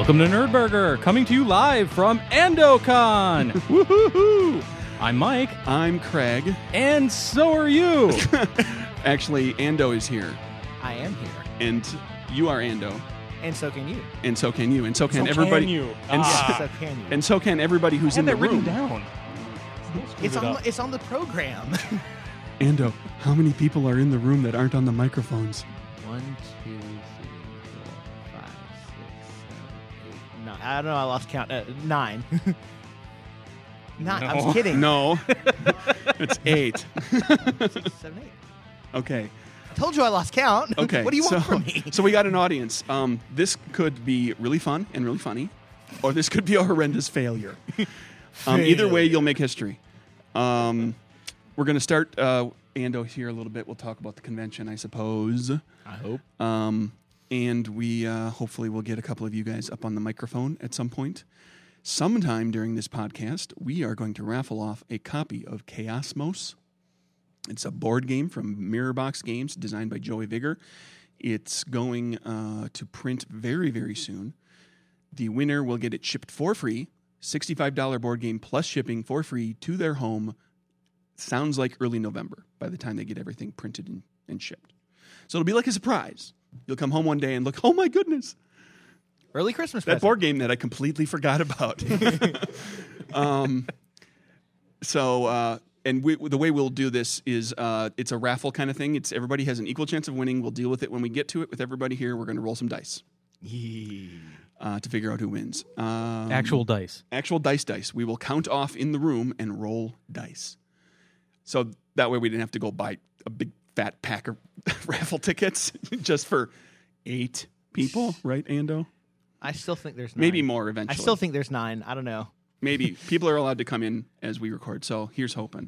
Welcome to Nerdburger, coming to you live from AndoCon. Woohoo! I'm Mike. I'm Craig. And so are you. Actually, Ando is here. I am here. And you are Ando. And so can you. And so can you. And so can So everybody. can you. And, So can you. and so can everybody who's in the room. down. It's on the program. Ando, how many people are in the room that aren't on the microphones? 1, 2, 3, 4, 5, 6, 7, 8, 9. I don't know. I lost count. 9. 9. I No. was kidding. No. It's 8. 6, 7, 8. Okay. I told you I lost count. Okay. What do you want from me? So we got an audience. This could be really fun and really funny, or this could be a horrendous failure. Either way, you'll make history. We're going to start Ando here a little bit. We'll talk about the convention, I suppose. I hope. And we hopefully will get a couple of you guys up on the microphone at some point. Sometime during this podcast, we are going to raffle off a copy of Chaosmos. It's a board game from Mirrorbox Games, designed by Joey Vigor. It's going to print very, very soon. The winner will get it shipped for free, $65 board game plus shipping for free to their home. Sounds like early November by the time they get everything printed and shipped. So it'll be like a surprise. You'll come home one day and look, oh my goodness, Early Christmas that present. board game that I completely forgot about. And the way we'll do this is it's a raffle kind of thing. It's everybody has an equal chance of winning. We'll deal with it when we get to it with everybody here. We're going to roll some dice to figure out who wins. Actual dice. Actual dice. We will count off in the room and roll dice. So that way we didn't have to go buy a big fat pack of raffle tickets just for 8 people, right, Ando? I still think there's 9. Maybe more eventually. I still think there's 9. I don't know. Maybe. People are allowed to come in as we record, so here's hoping.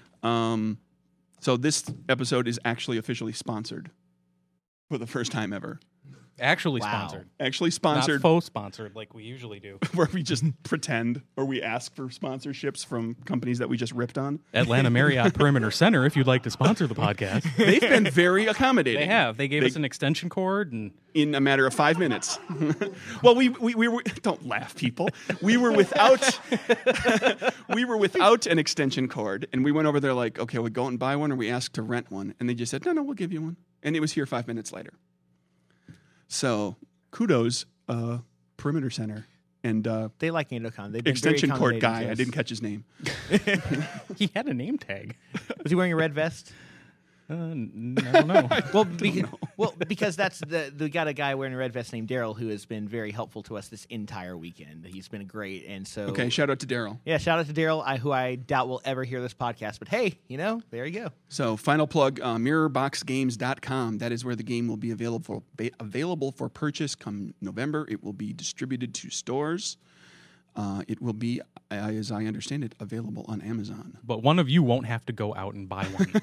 So this episode is actually officially sponsored for the first time ever. Actually Wow. sponsored. Actually Not sponsored, faux sponsored like we usually do. where we just pretend or we ask for sponsorships from companies that we just ripped on. Atlanta Marriott Perimeter Center, if you'd like to sponsor the podcast. They've been very accommodating. They have. They gave us an extension cord and In a matter of 5 minutes. Well, we were, don't laugh, people. We were without an extension cord, and we went over there like, okay, we go and buy one, or we asked to rent one, and they just said, no, we'll give you one, and it was here 5 minutes later. So kudos, Perimeter Center and They like AndoCon. They've been extension very cord accommodating guy. to I us. didn't catch his name. he had a name tag. Was he wearing a red vest? I don't know. Because that's we got a guy wearing a red vest named Daryl who has been very helpful to us this entire weekend. He's been great, and so Okay, shout out to Daryl. yeah, shout out to Daryl, who I doubt will ever hear this podcast. But hey, there you go. So final plug, mirrorboxgames.com. That is where the game will be available for purchase come November. It will be distributed to stores. It will be, as I understand it, available on Amazon. But one of you won't have to go out and buy one.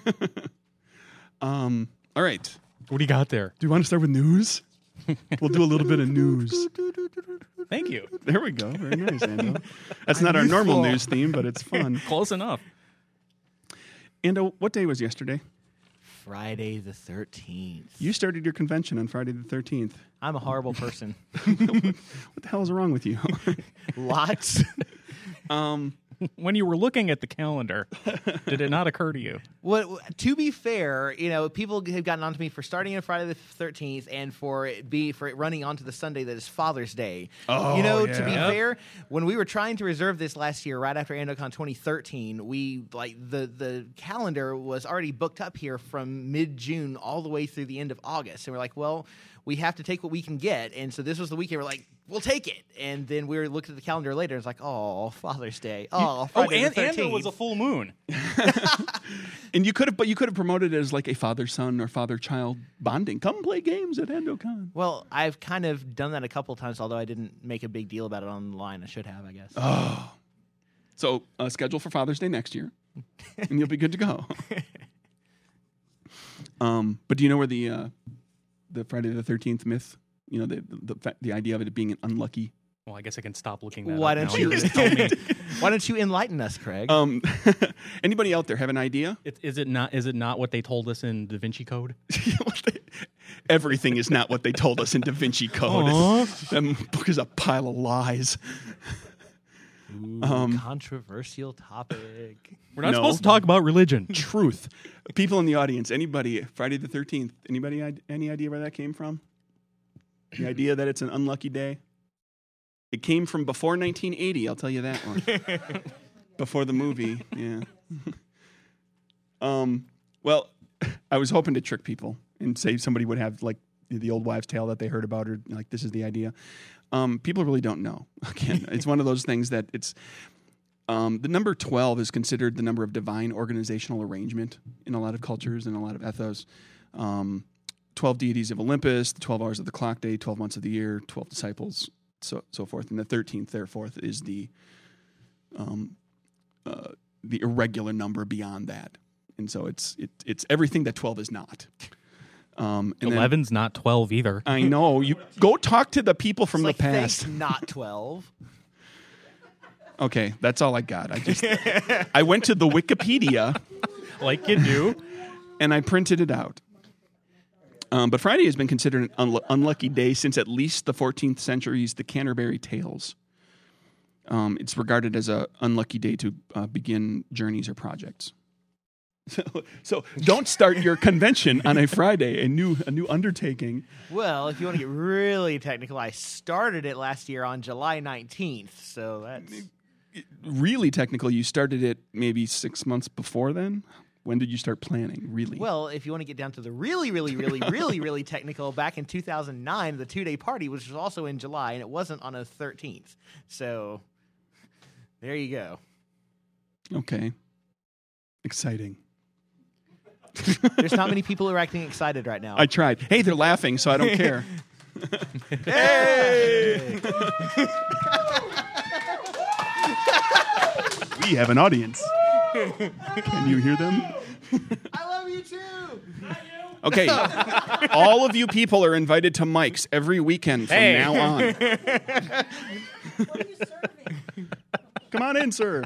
All right. What do you got there? Do you want to start with news? We'll do a little bit of news. Thank you. There we go. Very nice, Ando. That's not our normal news theme, but it's fun. Close enough. Ando, what day was yesterday? Friday the 13th. You started your convention on Friday the 13th. I'm a horrible person. What the hell is wrong with you? Lots. When you were looking at the calendar, did it not occur to you? Well, to be fair, people have gotten onto me for starting on Friday the 13th and for it running onto the Sunday that is Father's Day. Oh, To be yeah. fair, when we were trying to reserve this last year, right after AndoCon 2013, we the calendar was already booked up here from mid-June all the way through the end of August, and we're like, well, we have to take what we can get, and so this was the weekend we're like, we'll take it, and then we were looking at the calendar later, and it's like, oh, Father's Day, Friday the 13th. and it was a full moon. And you could have promoted it as like a father-son or father-child bonding. Come play games at EndoCon. Well, I've kind of done that a couple times, although I didn't make a big deal about it online. I should have, I guess. So schedule for Father's Day next year, and you'll be good to go. But do you know where the Friday the 13th myth? The idea of it being an unlucky. Well, I guess I can stop looking that Why up don't now. you? You just told me. Why don't you enlighten us, Craig? Anybody out there have an idea? Is it not what they told us in Da Vinci Code? Everything is not what they told us in Da Vinci Code. That book is a pile of lies. Controversial topic. We're not No. supposed to talk about religion. Truth. People in the audience, anybody, Friday the 13th, anybody, any idea where that came from? The idea that it's an unlucky day? It came from before 1980, I'll tell you that one. Before the movie, yeah. Well, I was hoping to trick people and say somebody would have like the old wives' tale that they heard about, or like this is the idea. People really don't know. Again, it's one of those things that it's the number 12 is considered the number of divine organizational arrangement in a lot of cultures and a lot of ethos. 12 deities of Olympus, the 12 hours of the clock day, 12 months of the year, 12 disciples, so forth. And the 13th, therefore, is the irregular number beyond that. And so it's everything that 12 is not. And 11's not 12 either. I know. You go talk to the people from It's the like, past. thanks, not 12. Okay, that's all I got. I went to the Wikipedia Like you do. and I printed it out. But Friday has been considered an unlucky day since at least the 14th century's The Canterbury Tales. It's regarded as an unlucky day to begin journeys or projects. So don't start your convention on a Friday, a new undertaking. Well, if you want to get really technical, I started it last year on July 19th. So that's... Really technical, you started it maybe 6 months before then? When did you start planning, really? Well, if you want to get down to the really, really, really, really, really technical, back in 2009, the 2-day party, which was also in July, and it wasn't on a 13th. So there you go. Okay. Exciting. There's not many people who are acting excited right now. I tried. Hey, they're laughing, so I don't care. Hey! We have an audience. Can you hear them? I love you too. Okay. All of you people are invited to Mike's every weekend from Hey. now on. What are you serving? Come on in, sir.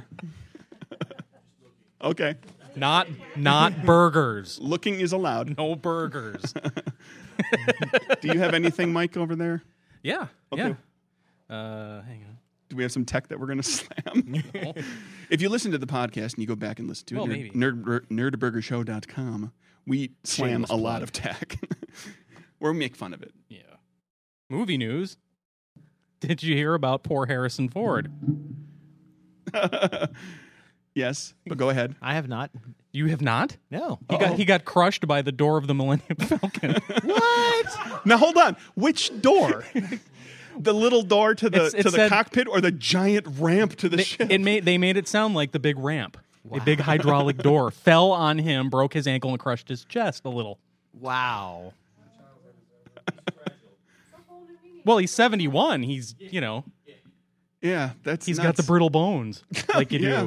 Okay. Not burgers. Looking is allowed. No burgers. Do you have anything, Mike, over there? Yeah. Okay. Yeah. Hang on. Do we have some tech that we're going to slam? If you listen to the podcast and you go back and listen to Well, it, maybe. nerdburgershow.com, we slam Shameless a lot plug. of tech. Or make fun of it. Yeah. Movie news. Did you hear about poor Harrison Ford? Yes, but go ahead. I have not. You have not? No. He got crushed by the door of the Millennium Falcon. What? Now hold on. Which door? The little door to the It said- cockpit, or the giant ramp to the ship? They made it sound like the big ramp. A big hydraulic door fell on him, broke his ankle, and crushed his chest a little. Wow. Well, he's 71. He's, you know, Yeah, that's he's nuts. got the brittle bones like you Yeah. do.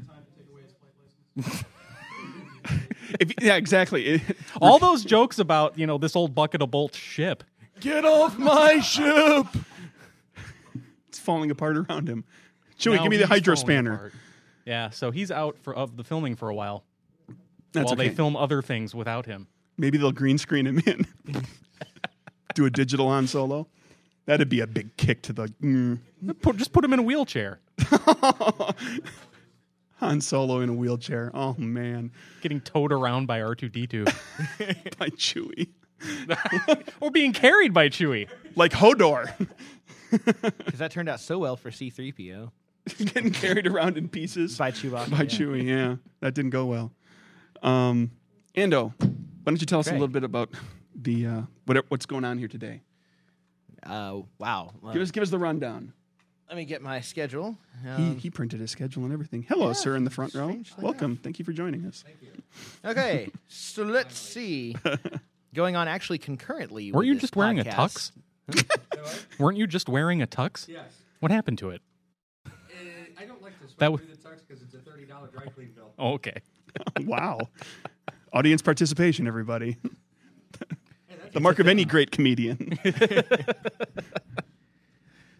Yeah, exactly. All those jokes about, you know, this old bucket of bolts ship. Get off my ship! It's falling apart around him. Chewie, Now give me the he's hydro falling spanner. apart. Yeah, so he's out of the filming for a while That's while okay. they film other things without him. Maybe they'll green screen him in. Do a digital Han Solo. That'd be a big kick to the Just put him in a wheelchair. Han Solo in a wheelchair. Oh man, Getting towed around by R2-D2. by Chewie, Or being carried by Chewie. like Hodor, Because that turned out so well for C-3PO. getting carried around in pieces By Chewbacca. by Chewie. Yeah, that didn't go well. Ando, why don't you tell us a Great. little bit about the what's going on here today? Wow. Give us the rundown. Let me get my schedule. He printed his schedule and everything. Hello, sir, in the front row. strangely Welcome. Thank you for joining us. Okay, so let's see. Going on actually concurrently. Weren't with you this just wearing a podcast. tux? Weren't you just wearing a tux? Yes. What happened to it? I don't like to That sweat w- through the tux because it's a $30 dry clean bill. Oh, okay. Wow. Audience participation, everybody. The mark of any great comedian.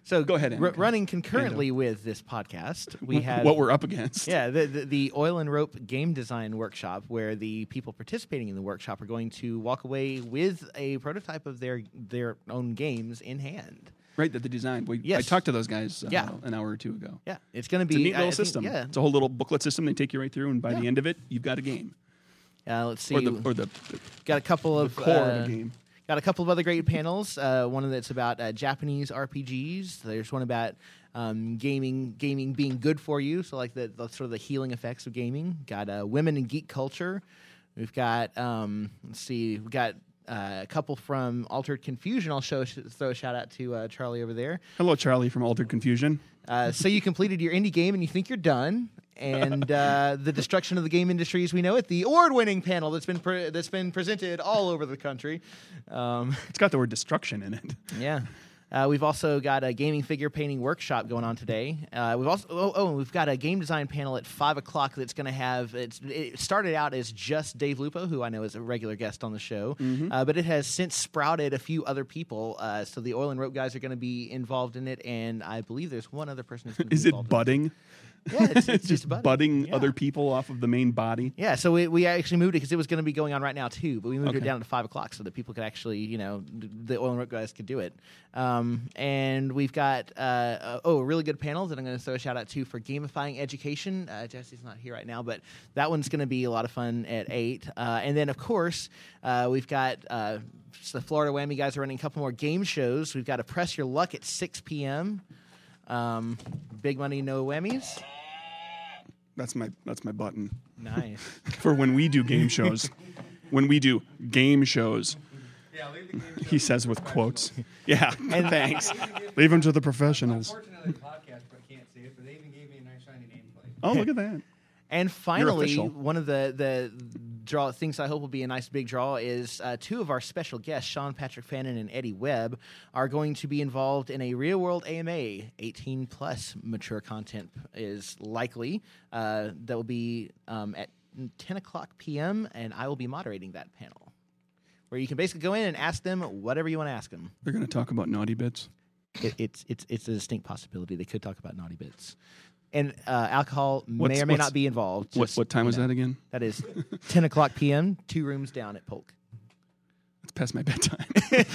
So Go ahead, Ando. running concurrently with this podcast, we have what we're up against. Yeah, the Oil and Rope game design workshop, where the people participating in the workshop are going to walk away with a prototype of their own games in hand. Right, that they designed. I Yes. talked to those guys Yeah. an hour or two ago. Yeah, it's going to It's be a neat little I think- system. Yeah, It's a whole little booklet system. They take you right through, and by Yeah. the end of it, you've got a game. let's see. Or the Got a couple of core of a game. Got a couple of other great panels. One that's about Japanese RPGs. There's one about gaming being good for you. So like the sort of the healing effects of gaming. Got women in geek culture. We've got let's see. We got a couple from Altered Confusion. I'll throw a shout out to Charlie over there. Hello, Charlie from Altered Confusion. So you completed your indie game and you think you're done. And the destruction of the game industry as we know it, the award-winning panel that's been presented all over the country. It's got the word destruction in it. Yeah. We've also got a gaming figure painting workshop going on today. We've got a game design panel at 5:00 that's going to have. It started out as just Dave Lupo, who I know is a regular guest on the show, but it has since sprouted a few other people. So the Oil and Rope guys are going to be involved in it, and I believe there's one other person who's going to be Is it involved. budding? Yeah, it's Just budding. budding Yeah. other people off of the main body? Yeah, so we actually moved it because it was going to be going on right now too, but we moved it Okay. down to 5:00 so that people could actually, the Oil and Rope guys could do it. And we've got a really good panel that I'm going to throw a shout out to for gamifying education. Jesse's not here right now, but that one's going to be a lot of fun at 8. And then of course we've got the Florida Whammy guys are running a couple more game shows. We've got a Press Your Luck at 6 p.m. Big money, no whammies. That's my button Nice. for when we do game shows. When we do game shows, Yeah, leave the game he says with quotes. Yeah, thanks. Leave them to the professionals. Unfortunately, the podcast but can't see it, but they even gave me a nice shiny nameplate. Oh, look at that. And finally, official. one of the draw things I hope will be a nice big draw is two of our special guests, Sean Patrick Fannin and Eddie Webb, are going to be involved in a real world AMA. 18 plus mature content is likely. That will be at 10:00 p.m. and I will be moderating that panel, where you can basically go in and ask them whatever you want to ask them. They're going to talk about naughty bits. It's a distinct possibility they could talk about naughty bits. And alcohol may What's- or may what's- not be involved. What Just, time was you know. that again? That is 10:00 p.m., 2 rooms down at Polk. It's past my bedtime.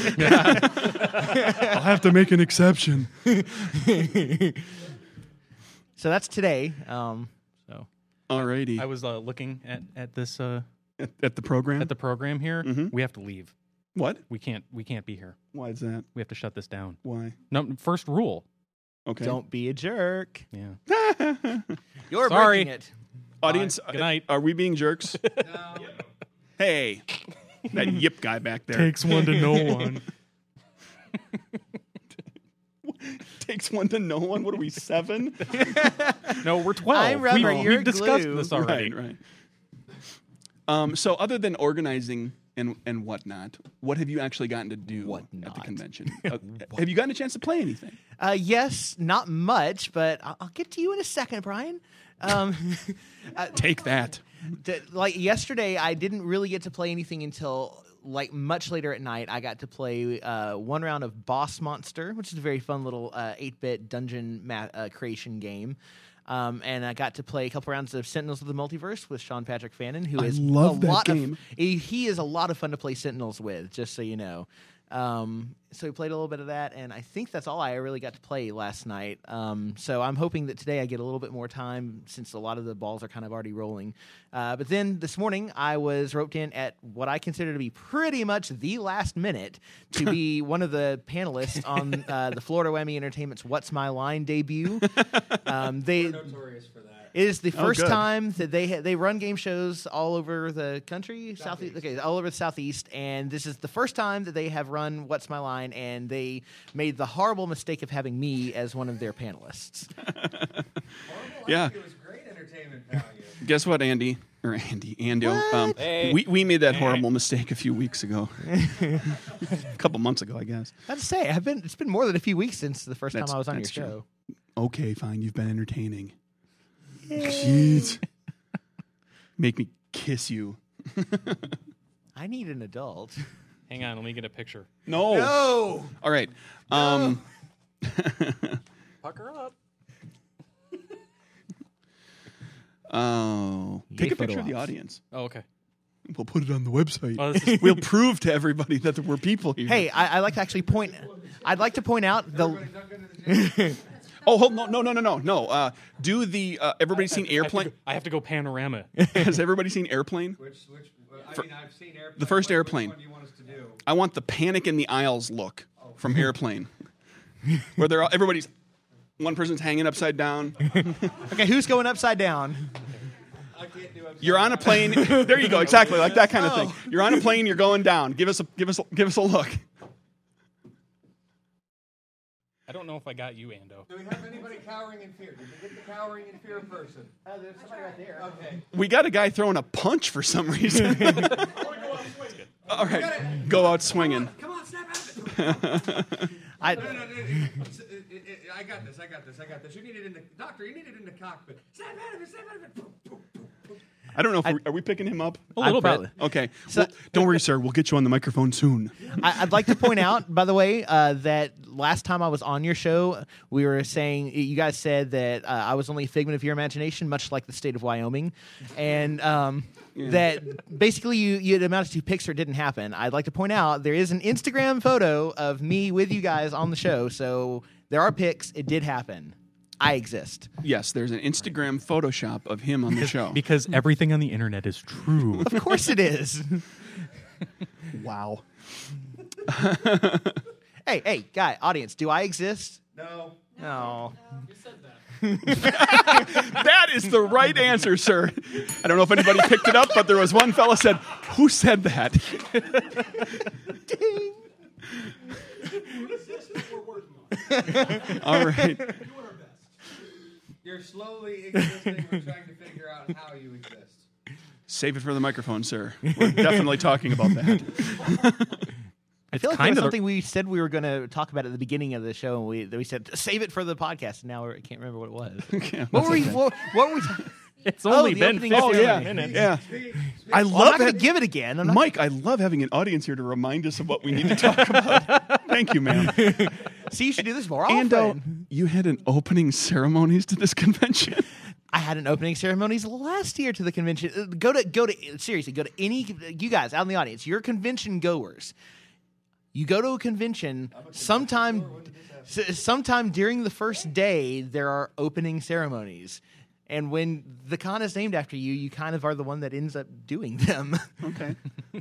I'll have to make an exception. So that's today. Alrighty. I was looking at this At the program? at the program here. Mhm. We have to leave. What? We can't be here. Why is that? We have to shut this down. Why? No, first rule. Okay. Don't be a jerk. Yeah. You're Sorry. breaking it. Audience, Good night. are we being jerks? No. Hey, that yip guy back there. one to know one. Takes one to know one. What are we, 7? No, we're 12. I'm rubber, you're we've discussed glue. this already. Right. So other than organizing and whatnot, what have you actually gotten to do at the Whatnot. convention? Have you gotten a chance to play anything? Yes, not much, but I'll get to you in a second, Brian. Take that. Like yesterday, I didn't really get to play anything until like much later at night. I got to play one round of Boss Monster, which is a very fun little 8-bit dungeon creation game. And I got to play a couple rounds of Sentinels of the Multiverse with Sean Patrick Fannin, who I is love a that lot game. He is a lot of fun to play Sentinels with, just so you know. So we played a little bit of that, and I think that's all I really got to play last night. So I'm hoping that today I get a little bit more time since a lot of the balls are kind of already rolling. But then this morning I was roped in at what I consider to be pretty much the last minute to be one of the panelists on the Florida Whammy Entertainment's What's My Line debut. They We're notorious for that. It is the first good. time that they run game shows all over the country, southeast. Okay, all over the southeast, and this is the first time that they have run What's My Line, and they made the horrible mistake of having me as one of their panelists. Horrible? Yeah. I think it was great entertainment value. Guess what, Ando? We made that horrible mistake a few weeks ago. A couple months ago, I guess. I have to say, it's been more than a few weeks since the first time That's- I was on your that's true. show. Okay, fine. You've been entertaining. Jeez. Make me kiss you. I need an adult. Hang on, let me get a picture. No. No. All right. Pucker up. Oh, Yay, take a photo picture of the ops. audience. Oh, okay. We'll put it on the website. Oh, this is- We'll prove to everybody that there were people here. Hey, I like to actually point. I'd like to point out the. Oh, hold, no. Do the everybody's seen Airplane? I have to go panorama. Has everybody seen Airplane? I've seen Airplane. The first Which Airplane. one do you want us to do? I want the Panic in the Aisles look from Airplane, where they're all, everybody's one person's hanging upside down. Okay, who's going upside down? I can't do You're on a plane. There you go, exactly like that kind of thing. You're on a plane. You're going down. Give us a look. I don't know if I got you, Ando. Do we have anybody cowering in fear? Did we get the cowering in fear person? Oh, there's somebody right there. Okay. We got a guy throwing a punch for some reason. All right, go out swinging. Come on, snap out of it. I, No. I got this. You need it in the doctor. You need it in the cockpit. Snap out of it. Snap out of it. Boom, boom, boom, boom. I don't know if are we picking him up? A little probably- bit. Okay. So- Well, don't worry, sir. We'll get you on the microphone soon. I'd like to point out, by the way, that last time I was on your show, we were saying you guys said that I was only a figment of your imagination, much like the state of Wyoming, and that basically you had amounted to pics or didn't happen. I'd like to point out there is an Instagram photo of me with you guys on the show, so there are pics. It did happen. I exist. Yes, there's an Instagram Photoshop of him on the show. Because everything on the internet is true. Of course it is. Wow. Hey, guy, audience, do I exist? No. No. That is the right answer, sir. I don't know if anybody picked it up, but there was one fella said, "Who said that?" Ding. All right. You're slowly existing. We're trying to figure out how you exist. Save it for the microphone, sir. We're definitely talking about that. I feel like there was something we said we were going to talk about at the beginning of the show, and we said save it for the podcast. And now I can't remember what it was. Yeah, What were we? What were we? It's only the been opening 15 ceremony. minutes. Yeah. I Well, I'm love not going that. to give it again. I'm not, Mike, I love having an audience here to remind us of what we need to talk about. Thank you, ma'am. see, you should do this more often. And you had an opening ceremonies to this convention. I had an opening ceremonies last year to the convention. Go to seriously, go to any you guys out in the audience. You're convention goers. You go to a convention sometime during the first day. There are opening ceremonies, and when the con is named after you, you kind of are the one that ends up doing them. Okay.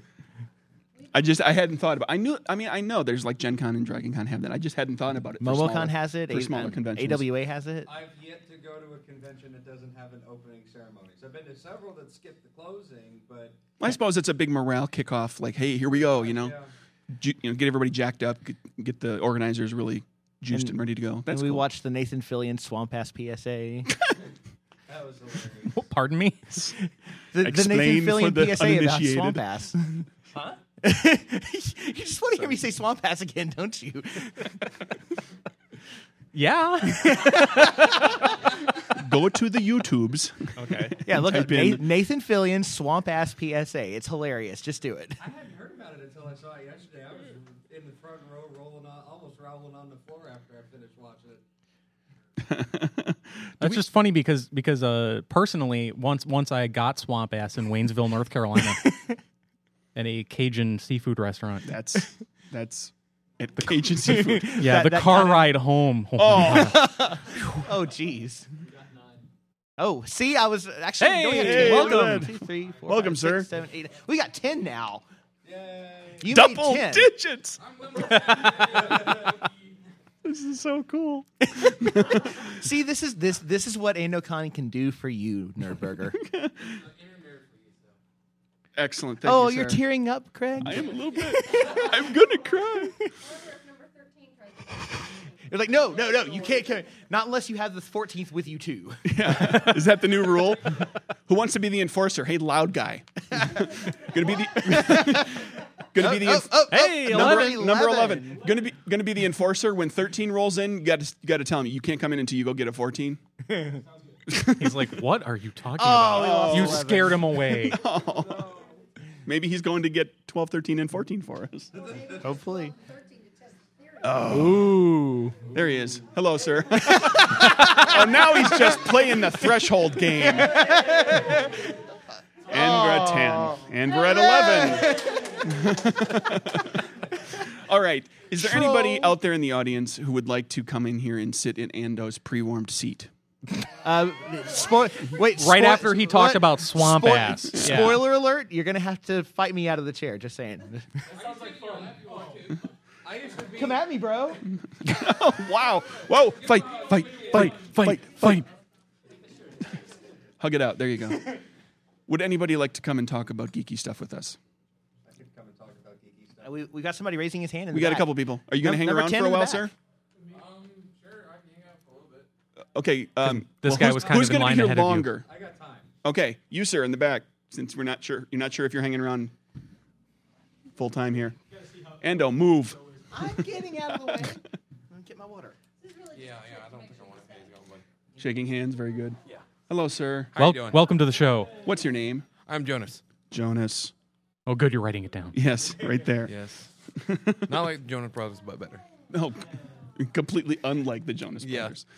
I hadn't thought about. I know there's like Gen Con and Dragon Con have that. I just hadn't thought about it. for MomoCon smaller- has it. for smaller conventions. AWA has it. I've yet to go to a convention that doesn't have an opening ceremony. So I've been to several that skip the closing, but I suppose it's a big morale kickoff. Like, hey, here we go. You know, get everybody jacked up. Get the organizers really juiced and ready to go. And That's we cool. watched the Nathan Fillion Swamp Ass PSA. that was hilarious. Oh, pardon me? the Explain Nathan for Fillion the PSA about uninitiated. Swamp Ass. Huh? You just want to hear me say Swamp Ass again, don't you? Yeah. Go to the YouTubes. Okay. Yeah, look at Type in- Nathan Fillion Swamp Ass PSA. It's hilarious. Just do it. I hadn't heard about it until I saw it yesterday. I was in the front row, almost rolling on the floor after I finished watching it. That's just funny because personally, once I got Swamp Ass in Waynesville, North Carolina, at a Cajun seafood restaurant. That's at Cajun Seafood. Yeah, the that car kinda- ride home. Oh, jeez. Oh, see, I was actually. Hey, no, we had hey, 10. look at Welcome. that. 2, 3, 4, Welcome, 5, sir. 6, 7, 8. We got 10 now. Yay! You Double made 10. digits. This is so cool. See, this is what Andocon can do for you, Nerdburger. Excellent. Thank you, You're sir. tearing up, Craig. I am a little bit. I'm gonna cry. You're like, no, you can't come. Not unless you have the 14th with you too. Yeah. Is that the new rule? Who wants to be the enforcer? Hey, loud guy. Gonna be the. Gonna be the. Hey, number 11. Gonna be the enforcer when 13 rolls in. You got to tell him you can't come in until you go get a 14. He's like, "What are you talking we about? lost You 11. scared him away." Maybe he's going to get 12, 13, and 14 for us. Hopefully. Ooh. There he is. Hello, sir. Oh, now he's just playing the threshold game. And we're at 10. And we're at 11. All right. Is there anybody out there in the audience who would like to come in here and sit in Ando's pre-warmed seat? Right after he talked about swamp ass. Yeah. Spoiler alert, you're going to have to fight me out of the chair, just saying. Sounds like fun. I used to be. Come at me, bro. Oh, wow. Whoa. Fight. Hug it out. There you go. Would anybody like to come and talk about geeky stuff with us? I could come and talk about geeky stuff. We got somebody raising his hand. We got a couple people. Are you going to hang Number around 10 for a in the while, back. sir? Sure, I can hang out for a little bit. Okay. This guy was kind who's of in gonna line be here ahead of you. longer? I got time. Okay, you sir in the back. Since you're not sure if you're hanging around full time here. Ando, move. I'm getting out of the way. Get my water. Yeah, I don't think I want to pay go, but Shaking hands, very good. Yeah. Hello, sir. how you doing? Welcome to the show. What's your name? I'm Jonas. Jonas. Oh, good, you're writing it down. Yes, right there. Yes. Not like Jonas Brothers, but better. Oh, completely unlike the Jonas Yeah. Brothers.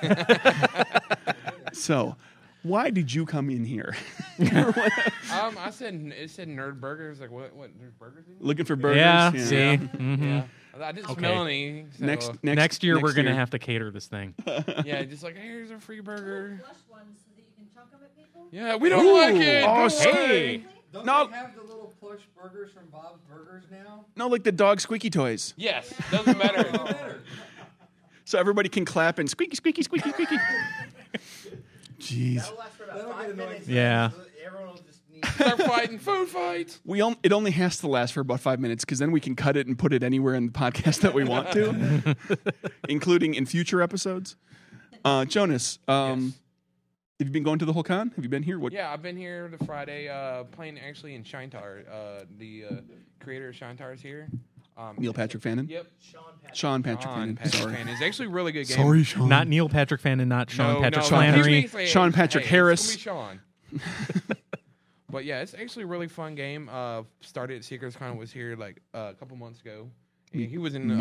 So, why did you come in here? I said it said Nerd Burgers. Like what? Nerd Burgers? Looking for burgers? Yeah, see? Mhm. Yeah. I didn't Okay. smell any. So, Next year, we're going to year. have to cater this thing. yeah, just like here's a free burger. Flush ones so that you can chunk them at people. Yeah, we don't Ooh. like it. Oh, Go away. Hey. Don't No. they have the little plush burgers from Bob's Burgers now? No, like the dog squeaky toys. Yes, doesn't matter. Better. So everybody can clap and squeaky, squeaky, squeaky, squeaky. Jeez. That'll last for about That'll 5 get annoying. minutes. Yeah. Everyone will just need. Start fighting food fights. It only has to last for about 5 minutes because then we can cut it and put it anywhere in the podcast that we want to, including in future episodes. Jonas, Yes. have you been going to the whole con? Have you been here? What? Yeah, I've been here the Friday playing actually in Shine Tower. The creator of Shine Tower is here. Neil Patrick Fannin? Yep. Sean Patrick Sean Fannin. Patrick Sorry. Fannin. It's actually a really good game. Sorry, Sean. Not Neil Patrick Fannin, not Sean Patrick no, Flannery. he's basically- Sean Patrick hey, Harris. It's gonna be Sean. But yeah, it's actually a really fun game. Started at Seekers Con, was here like a couple months ago. He was in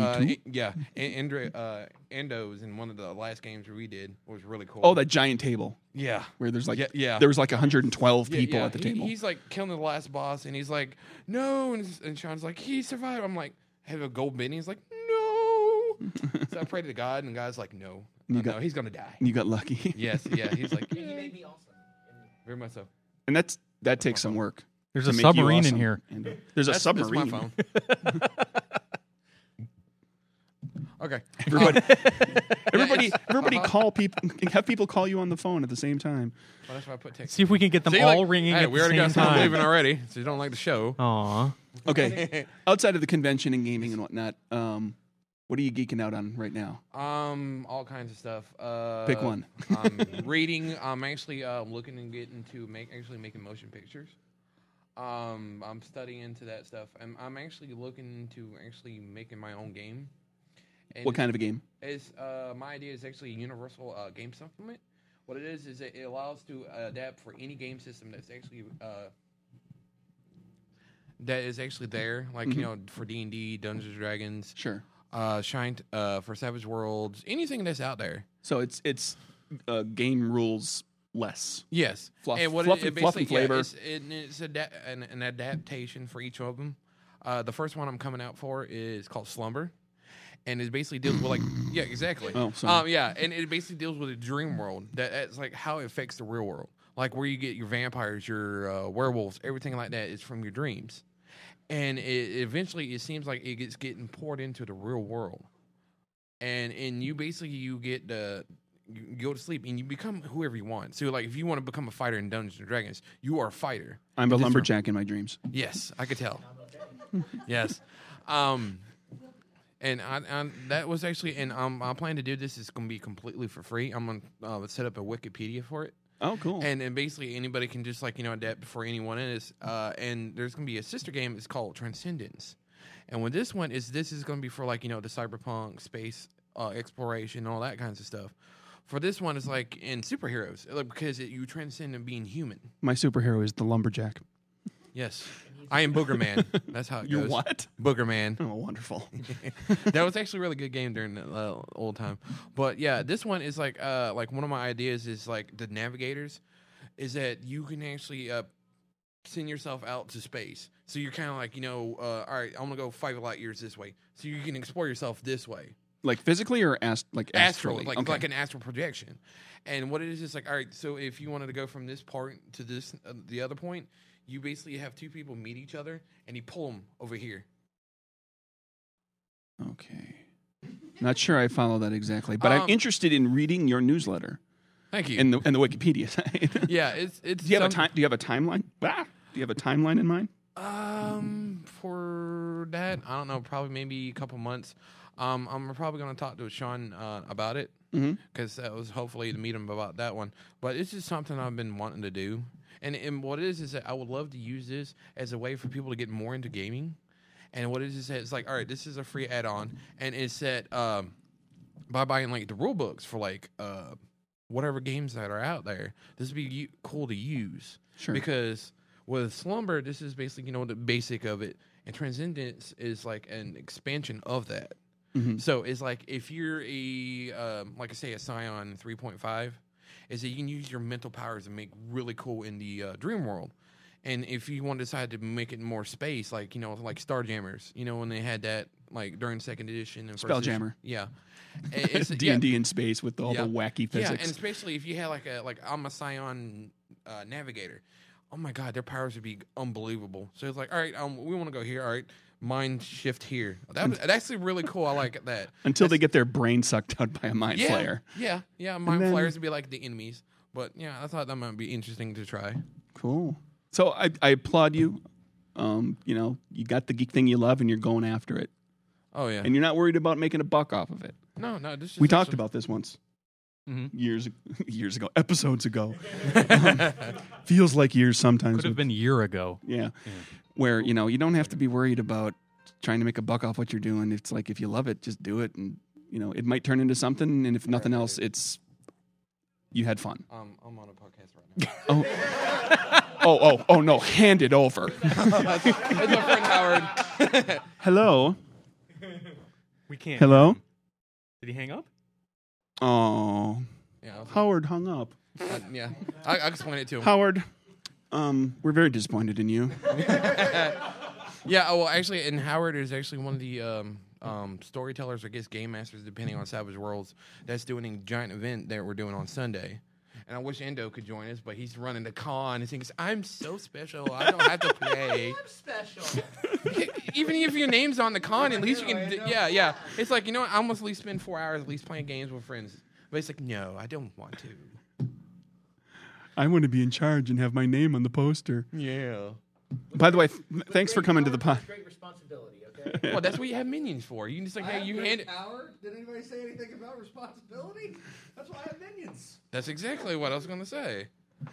Endo was in one of the last games we did. It was really cool. Oh, that giant table yeah. where there's like Yeah. there was like 112 Yeah, people yeah. at the table. He's like killing the last boss, and he's like, no, and Sean's like, he survived. I'm like, have a gold bin. He's like, no. So I prayed to God, and God's like, no, no, he's gonna die. You got lucky. Yes, yeah. He's like, He made me awesome. very much so. And that takes some work. There's to a make you submarine in awesome. here. And, there's a That's submarine. my phone. Okay. Everybody call people. Have people call you on the phone at the same time. Well, that's why I put text. See if we can get them See, all like, ringing hey, at we the already same got someone time. leaving already, so you don't like the show. Aw. Okay. Outside of the convention and gaming and whatnot, what are you geeking out on right now? All kinds of stuff. Pick one. Reading. I'm actually looking and getting to making motion pictures. I'm studying into that stuff. I'm actually looking into actually making my own game. And What kind of a game? It's, my idea is actually a universal game supplement. What it is it allows to adapt for any game system that's actually that is actually there, like you know, for D&D, Dungeons and Dragons, Sure. Shine for Savage Worlds, anything that's out there. So it's game rules less. Yes, Fluff- and what fluff it and- fluff and basically- flavor. it's an adaptation for each of them. The first one I'm coming out for is called Slumber, and it basically deals with yeah, exactly. Oh, sorry. Yeah, and it basically deals with a dream world that's like how it affects the real world, like where you get your vampires, your werewolves, everything like that is from your dreams, and eventually it seems like it gets getting poured into the real world, and you basically you get the. You go to sleep and you become whoever you want. So, like, if you want to become a fighter in Dungeons and Dragons, you are a fighter. I'm a lumberjack in my dreams. Yes, I could tell. Yes, and I that was actually, and I plan to do this. It's going to be completely for free. I'm gonna set up a Wikipedia for it, Oh, cool. and basically anybody can just like adapt for anyone. And there's going to be a sister game. It's called Transcendence, and when this one is going to be for like the cyberpunk space exploration, all that kinds of stuff. For this one, it's like in superheroes, because you transcend in being human. My superhero is the lumberjack. Yes. I am Booger Man. That's how it You're goes. what? Booger Man. Oh, wonderful. That was actually a really good game during the old time. But yeah, this one is like one of my ideas is like the navigators, is that you can actually send yourself out to space. So you're kind of like, all right, I'm gonna go 5 light years this way, so you can explore yourself this way. Like physically or astrally? Like Okay. like an astral projection. And what it is like, all right, so if you wanted to go from this point to this the other point, you basically have two people meet each other and you pull them over here. Okay. Not sure I follow that exactly, but I'm interested in reading your newsletter Thank you. and the Wikipedia site. Yeah, it's. Do you have a time? Do you have a timeline? Do you have a timeline in mind? For that, I don't know. Probably maybe a couple months. I'm probably going to talk to Sean about it because that was hopefully to meet him about that one. But it's just something I've been wanting to do, and what it is that I would love to use this as a way for people to get more into gaming. And what it is that it's like, all right, this is a free add-on, and it's that by buying like the rule books for like whatever games that are out there, this would be cool to use. Sure. Because with Slumber, this is basically the basic of it, and Transcendence is like an expansion of that. So it's like if you're a like I say a Scion 3.5, is that you can use your mental powers to make really cool in the dream world. And if you want to decide to make it more space, like like Starjammers, when they had that like during second edition and first Spelljammer. edition, yeah, it's D&D in space with all the wacky physics. Yeah, and especially if you had I'm a Scion navigator. Oh my God, their powers would be unbelievable. So it's like, all right, we want to go here. All right, mind shift here. That's actually really cool. I like that. Until they get their brain sucked out by a mind flayer. Yeah. Mind flayers would be like the enemies. But yeah, I thought that might be interesting to try. Cool. So I applaud you. You got the geek thing you love, and you're going after it. Oh yeah. And you're not worried about making a buck off of it. No. This is We talked about this once. Years ago, episodes ago. Feels like years sometimes. Could have been a year ago. Yeah. Where, you don't have to be worried about trying to make a buck off what you're doing. It's like if you love it, just do it. And, it might turn into something. And if nothing else, it's you had fun. I'm on a podcast right now. Oh, no. Hand it over. It's my friend Howard. Hello. We can't. Hello. Did he hang up? Oh. Yeah. Howard hung up. Yeah. I'll explain it to him. Howard, we're very disappointed in you. Yeah, well, actually, and Howard is actually one of the storytellers, or I guess game masters, depending on Savage Worlds, that's doing a giant event that we're doing on Sunday. And I wish Endo could join us, but he's running the con. And he thinks, I'm so special. I don't have to play. I'm special. Even if your name's on the con, at least you can. Yeah. It's like, I almost at least spend 4 hours at least playing games with friends. But it's like, no, I don't want to. I want to be in charge and have my name on the poster. Yeah. By the way, thanks for coming to the pod. Great responsibility, okay? Well, that's what you have minions for. You can just like, hey, you hand it. Power? Did anybody say anything about responsibility? That's why I have minions. That's exactly what I was going to say.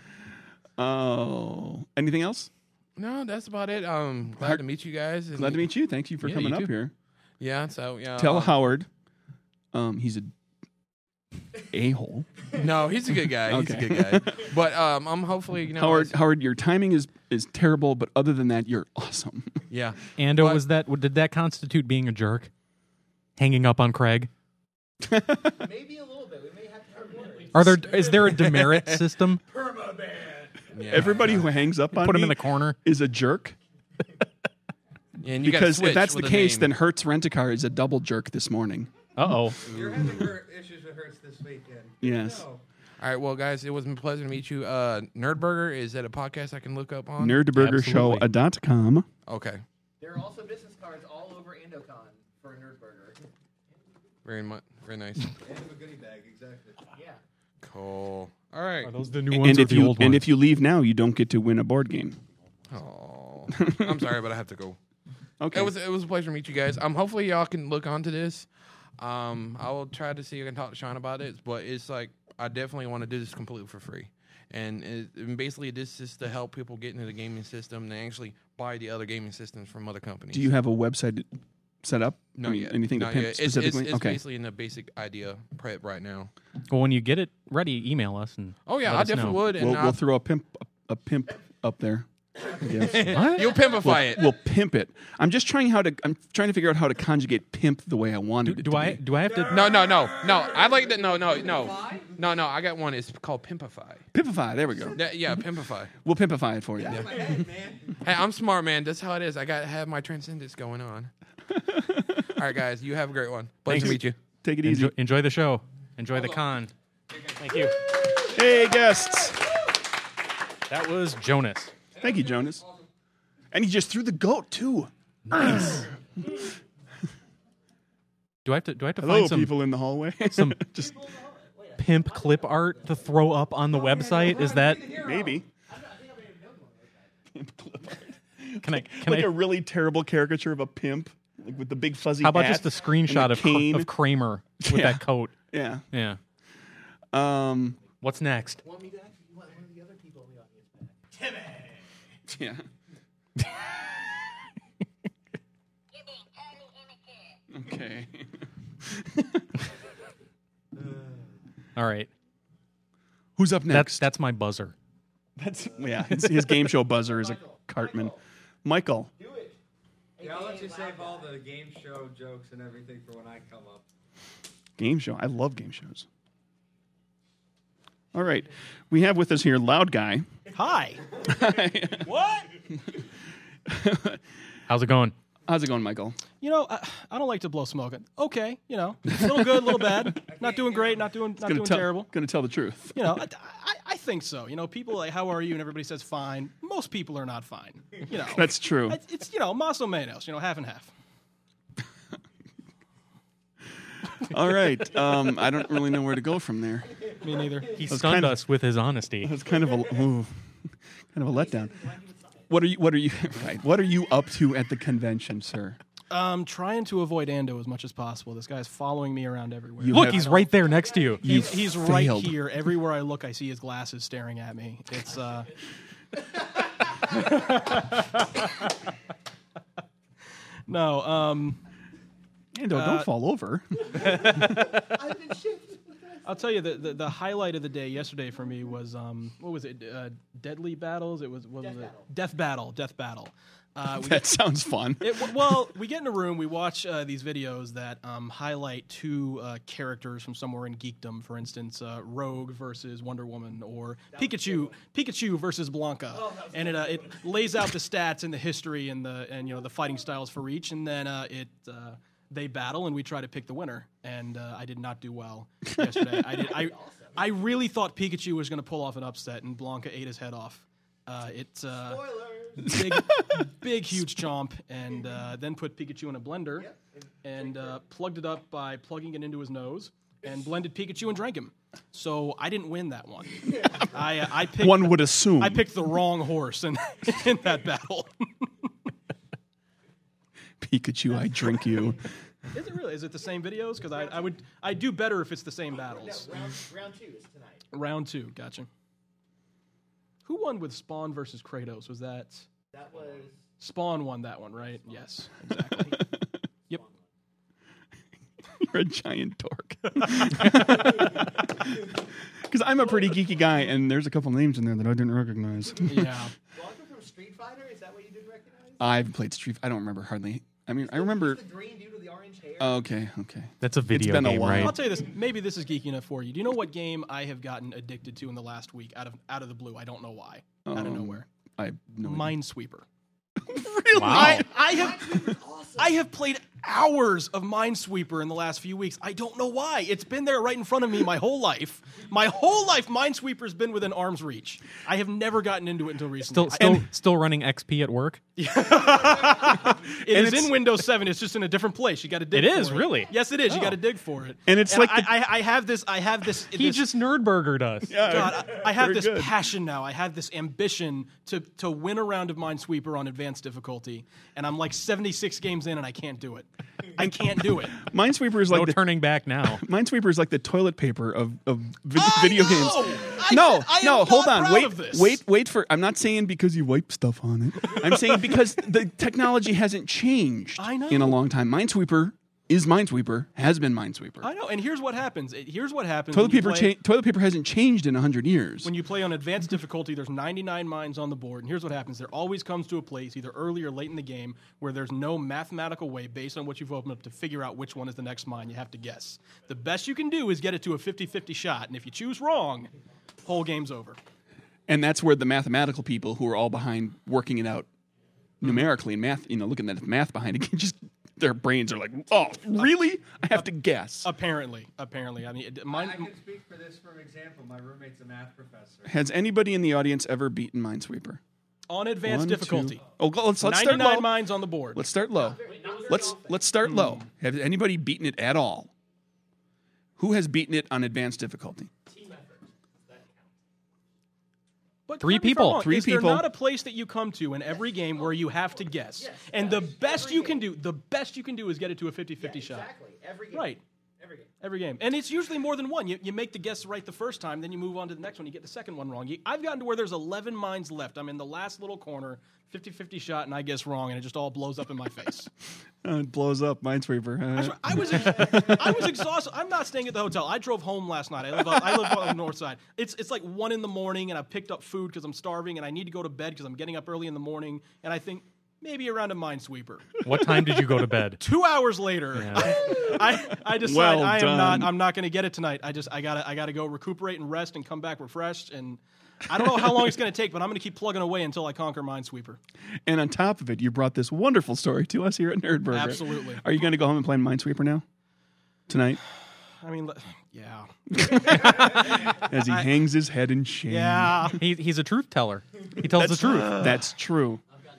Oh. Anything else? No, that's about it. Glad to meet you guys. Glad to meet you. Thank you for Yeah, coming you up too. here. Yeah, so yeah. Tell Howard, he's a a-hole. No, he's a good guy. He's a Okay. good guy. But I'm hopefully, Howard, your timing is terrible, but other than that, you're awesome. Yeah. Ando, But- did that constitute being a jerk? Hanging up on Craig? Maybe a little bit. We may have to Is there a demerit system? Yeah. Everybody who hangs up on Put him me in the corner. is a jerk. And you gotta Because if switch that's the with a case, name. then Hertz Rent-A-Car is a double jerk this morning. Uh-oh. You're having issues with Hertz this weekend. Yes. No. All right, well, guys, it was a pleasure to meet you. Nerdburger, is that a podcast I can look up on? Nerdburgershow.com. Okay. There are also business cards all over Endocon for Nerdburger. Very nice. End of a goodie bag, exactly. Yeah. Cool. All right. Are those the new ones And or the old ones? if you leave now, you don't get to win a board game. Oh, I'm sorry, but I have to go. Okay. It was a pleasure to meet you guys. Hopefully y'all can look onto this. I will try to see if I can talk to Sean about it, but it's like I definitely want to do this completely for free. And basically, this is to help people get into the gaming system and actually buy the other gaming systems from other companies. Do you have a website set up? No, Or yet. anything to Not pimp yet. specifically? It's okay. basically in the basic idea prep right now. Well, when you get it ready, email us. And Oh yeah, let I us definitely know. would. And We'll throw a pimp up there. What? You'll pimpify it. We'll pimp it. I'm trying to figure out how to conjugate pimp the way I wanted it Do to I be. have to? No. I like that. No. I got one. It's called Pimpify. Pimpify. There we go. Yeah, Pimpify. We'll pimpify it for you. My head, man. Hey, I'm smart, man. That's how it is. I got to have my transcendence going on. All right, guys. You have a great one. Pleasure to meet you. Take it easy. Enjoy the show. Enjoy the con. Thank you. Hey, guests. That was Jonas. Thank you, Jonas. And he just threw the goat too. Nice. Do I have to Hello, find some people in the hallway. some just pimp clip art to throw up on the website? Is that maybe can I like a really terrible caricature of a pimp, like with the big fuzzy. how about hat just a screenshot and a cane? of Kramer with Yeah. that coat? Yeah. Yeah. What's next? Want me to act? You want one of the other people in the audience back? Yeah. Okay. All right. Who's up next? That's my buzzer. His game show buzzer is a Cartman. Michael. Yeah, I'll let you save all the game show jokes and everything for when I come up. Game show. I love game shows. All right. We have with us here Loud Guy. Hi. What? How's it going? How's it going, Michael? You know, I don't like to blow smoke. Okay, you know, a little good, a little bad. Not doing great, not doing terrible. Gonna tell the truth. You know, I think so. You know, people like, how are you? And everybody says fine. Most people are not fine. You know, That's true. It's, you know, más o menos, you know, half and half. All right. I don't really know where to go from there. Me neither. He was stunned kind of- us with his honesty. It's kind of a letdown. What are you right? What are you up to at the convention, sir? Trying to avoid Ando as much as possible. This guy's following me around everywhere. You Look, have- he's right there next to you. He's right failed. here. Everywhere I look, I see his glasses staring at me. It's no. Ando, don't fall over. I'll tell you the highlight of the day yesterday for me was what was it? Deadly Battles. It was what was it? Death Battle. That sounds fun. Well, we get in a room, we watch these videos that highlight two characters from somewhere in geekdom. For instance, Rogue versus Wonder Woman, or Pikachu versus Blanca, and it lays out the stats and the history and the fighting styles for each, and then they battle and we try to pick the winner. And I did not do well yesterday. I really thought Pikachu was going to pull off an upset, and Blanca ate his head off. It's big, huge chomp, and then put Pikachu in a blender and plugged it up by plugging it into his nose and blended Pikachu and drank him. So I didn't win that one. I picked, One would assume. I picked the wrong horse in that battle. Pikachu, I drink you. Is it really? Is it the same videos? Because I'd do better if it's the same battles. Round 2 is tonight. Round 2, gotcha. Who won with Spawn versus Kratos? Was that That was. Spawn won that one, right? Yes, exactly. Yep. You're a giant dork. Because I'm a pretty geeky guy, and there's a couple names in there that I didn't recognize. Yeah. Blanca from Street Fighter? Is that what you did recognize? I've played Street. I don't remember hardly. I mean, I remember. The green dude with the orange hair. Okay. That's a video been a game, while. right? I'll tell you this. Maybe this is geeky enough for you. Do you know what game I have gotten addicted to in the last week out of the blue? I don't know why. Out of nowhere. I have no idea. Minesweeper. Really? Wow. I have played hours of Minesweeper in the last few weeks. I don't know why. It's been there right in front of me my whole life. My whole life, Minesweeper's been within arm's reach. I have never gotten into it until recently. Still running XP at work? It is in Windows 7. It's just in a different place. You got to dig. It for is, really? Yes, it is. You got to dig for it. And it's like I have this. He just nerdburgered us. God, I have very this good. passion now. I have this ambition to win a round of Minesweeper on advanced difficulty, and I'm like 76 games in, and I can't do it. I can't do it. Minesweeper is like No the turning back now. Minesweeper is like the toilet paper of video games. I No, am hold not on. proud of this. Wait for. I'm not saying because you wipe stuff on it. I'm saying because the technology hasn't changed I know. in a long time. Minesweeper is Minesweeper, has been Minesweeper. I know, and here's what happens. Toilet when you paper, play- toilet paper hasn't changed in 100 years. When you play on advanced difficulty, there's 99 mines on the board, and here's what happens. There always comes to a place, either early or late in the game, where there's no mathematical way, based on what you've opened up, to figure out which one is the next mine. You have to guess. The best you can do is get it to a 50-50 shot, and if you choose wrong, whole game's over. And that's where the mathematical people who are all behind working it out numerically and math, looking at the math behind it, just their brains are like, oh, really? I have to guess. Apparently. I mean, I can speak for this from example. My roommate's a math professor. Has anybody in the audience ever beaten Minesweeper? on advanced 1, difficulty. 2. Oh, let's start 99 low. mines on the board. Let's start low. Let's start low. Has anybody beaten it at all? Who has beaten it on advanced difficulty? But Three correct me if I'm people. wrong, Three is people. there not a place that you come to in every game where you have to guess? And the best you can do is get it to a 50-50 shot. Exactly. Every game. Right. Every game. Every game. And it's usually more than one. You make the guess right the first time, then you move on to the next one. You get the second one wrong. I've gotten to where there's 11 mines left. I'm in the last little corner, 50-50 shot, and I guess wrong, and it just all blows up in my face. It blows up, Minesweeper. I was exhausted. I'm not staying at the hotel. I drove home last night. I live on the north side. It's like 1 a.m, and I picked up food because I'm starving, and I need to go to bed because I'm getting up early in the morning, and I think maybe around a Minesweeper. What time did you go to bed? 2 hours later, I decide Well I'm not going to get it tonight. I gotta go recuperate and rest and come back refreshed. And I don't know how long it's going to take, but I'm going to keep plugging away until I conquer Minesweeper. And on top of it, you brought this wonderful story to us here at Nerdburger. Absolutely. Are you going to go home and play Minesweeper now? Tonight? I mean, yeah, As he hangs his head in shame. yeah. He's a truth teller. He tells the truth. That's true.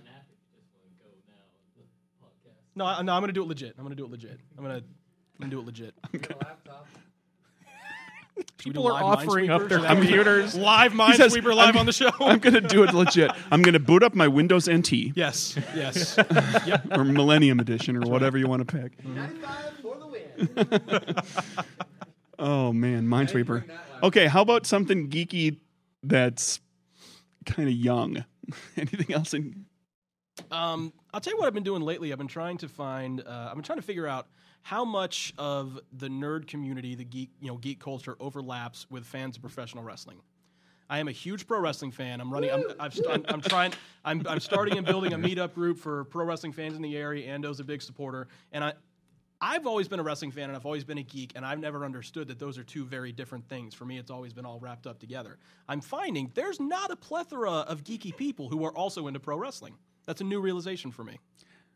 No, I'm going to do it legit. I'm going to do it legit. I'm going to do it legit. Laptop. People are offering up their computers. Live says, Minesweeper live on the show. I'm going to do it legit. I'm going to boot up my Windows NT Yes. Yep. or Millennium Edition or whatever you want to pick. 95 for the win. Oh, man, Minesweeper. Okay, how about something geeky that's kind of young? Anything else? I'll tell you what I've been doing lately. I've been trying to figure out how much of the nerd community, the geek culture, overlaps with fans of professional wrestling. I am a huge pro wrestling fan. I'm starting and building a meetup group for pro wrestling fans in the area. Ando's a big supporter, and I've always been a wrestling fan, and I've always been a geek, and I've never understood that those are two very different things. For me, it's always been all wrapped up together. I'm finding there's not a plethora of geeky people who are also into pro wrestling. That's a new realization for me.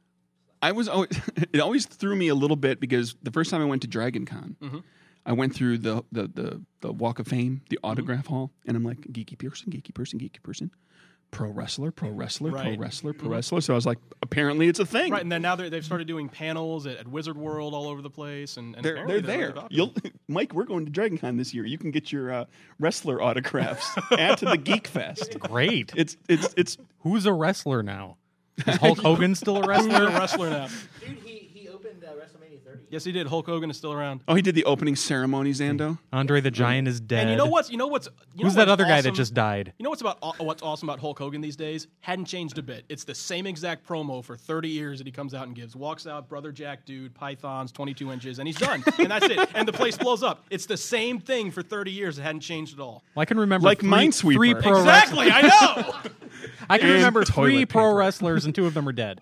It always threw me a little bit because the first time I went to Dragon Con, I went through the Walk of Fame, the autograph hall, and I'm like, geeky person, pro wrestler, pro wrestler. So I was like, apparently it's a thing. Right, and then now they've started doing panels at Wizard World all over the place, and They're apparently there. really popular. Mike, we're going to Dragon Con this year. You can get your wrestler autographs at the Geek Fest. Great. It's Who's a wrestler now? Is Hulk Hogan still a Who's wrestler? a wrestler now? Dude, he opened WrestleMania 30. Yes, he did. Hulk Hogan is still around. he did the opening ceremony, Zando. Andre the Giant is dead. And you know what's Who's that other guy that just died? You know what's awesome about Hulk Hogan these days? Hadn't changed a bit. It's the same exact promo for 30 years that he comes out and gives. Walks out, brother Jack dude, pythons, 22 inches, and he's done. And that's it. And the place blows up. It's the same thing for 30 years. It hadn't changed at all. Well, I can remember Like Minesweeper. three pro Exactly, I know. I can And remember toilet 3 pro paper. wrestlers and 2 of them are dead.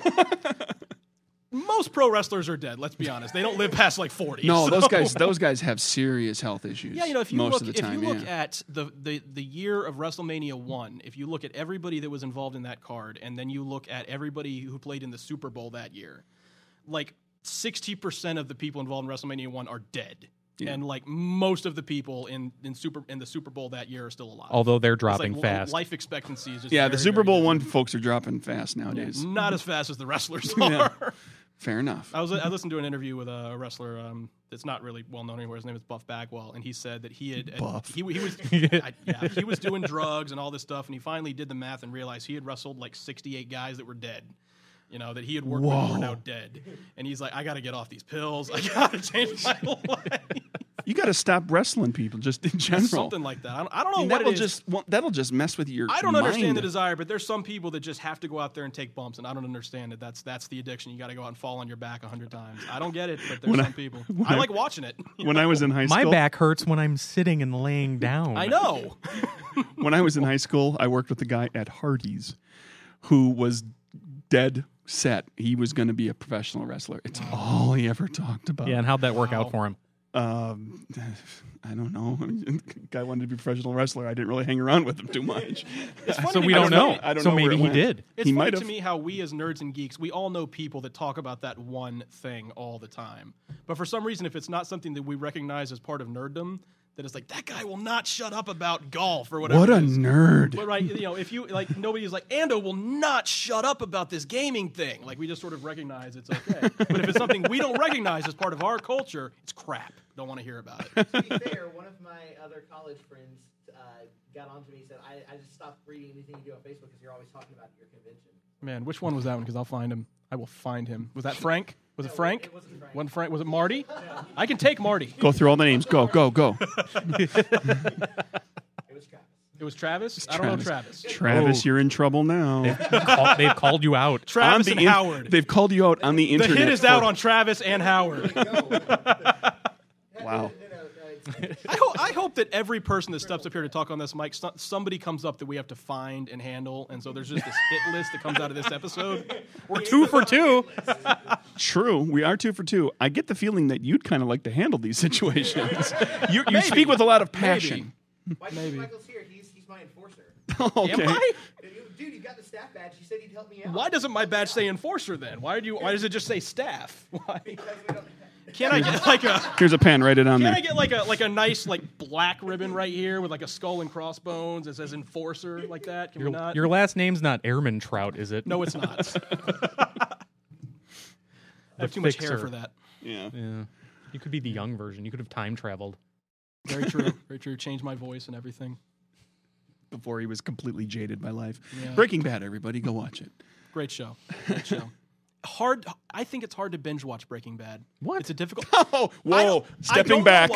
Most pro wrestlers are dead. Let's be honest. They don't live past like 40. No, so- those guys have serious health issues. Yeah, if you most look, of the time, at the year of WrestleMania 1, if you look at everybody that was involved in that card, and then you look at everybody who played in the Super Bowl that year, like 60% of the people involved in WrestleMania 1 are dead. Yeah. And like most of the people in the Super Bowl that year are still alive. Although they're It's dropping like fast. Life expectancy is just Yeah, very, the Super very Bowl different. one folks are dropping fast nowadays. Not as fast as the wrestlers Yeah. are. Fair enough. I listened to an interview with a wrestler that's not really well known anywhere. His name is Buff Bagwell, and he said that he had Buff. he was he was doing drugs and all this stuff, and he finally did the math and realized he had wrestled like 68 guys that were dead. That he had worked with who were now dead, and he's like, I got to get off these pills. I got to change my life. You got to stop wrestling people just in general. Something like that. I don't know I mean, what that'll it is. that'll just mess with your I don't mind. understand the desire, but there's some people that just have to go out there and take bumps, and I don't understand it. That's the addiction. You got to go out and fall on your back 100 times. I don't get it, but there's some people. I like watching it. When I was in high school, My back hurts when I'm sitting and laying down. I know. when I was in high school, I worked with a guy at Hardee's who was dead set. He was going to be a professional wrestler. It's all he ever talked about. Yeah, and how'd that work out for him? I don't know. Guy wanted to be a professional wrestler. I didn't really hang around with him too much. It's funny So to we me- don't know. I don't So know where maybe it he went. did. It's He funny might to have. me how we as nerds and geeks, we all know people that talk about that one thing all the time. But for some reason, if it's not something that we recognize as part of nerddom, that it's like, that guy will not shut up about golf or whatever. What a it is. nerd. But right, if you like, nobody's like, Ando will not shut up about this gaming thing. Like, we just sort of recognize it's okay. But if it's something we don't recognize as part of our culture, it's crap. Don't want to hear about it. To be fair, one of my other college friends got on to me and said, I just stopped reading anything you do on Facebook because you're always talking about your convention. Man, which one was that one? Because I'll find him. I will find him. Was that Frank? Was it Frank? It wasn't Frank. Wasn't Frank? Was it Marty? I can take Marty. Go through all the names. Go. It was Travis. It was Travis? I don't know Travis. Travis, you're in trouble now. They've called you out. Travis On and the Howard. They've called you out on the The internet. hit is out on Travis and Howard. Wow. I hope that every person that steps up here to talk on this mic, somebody comes up that we have to find and handle, and so there's just this hit list that comes out of this episode. We're 2 for 2. True, we are 2 for 2. I get the feeling that you'd kind of like to handle these situations. You speak with a lot of passion. Maybe. Michael's here. He's my enforcer. Okay. Am I? Dude, you got the staff badge. You said he'd help me out. Why doesn't my badge say enforcer then? Why does it just say staff? Why? Because we don't Can't I get like a Here's a pen. Write it on Can there. I get like a nice like black ribbon right here with like a skull and crossbones that says enforcer like that? Can we not? Your last name's not Airman Trout, is it? No, it's not. I have too much hair Fixer. for that. Yeah. Yeah. You could be the young version. You could have time traveled. Very true. Very true. Change my voice and everything. Before he was completely jaded by life. Yeah. Breaking Bad, everybody, go watch it. Great show. Great show. I think it's hard to binge watch Breaking Bad. What? It's a difficult. Oh, whoa! Stepping back.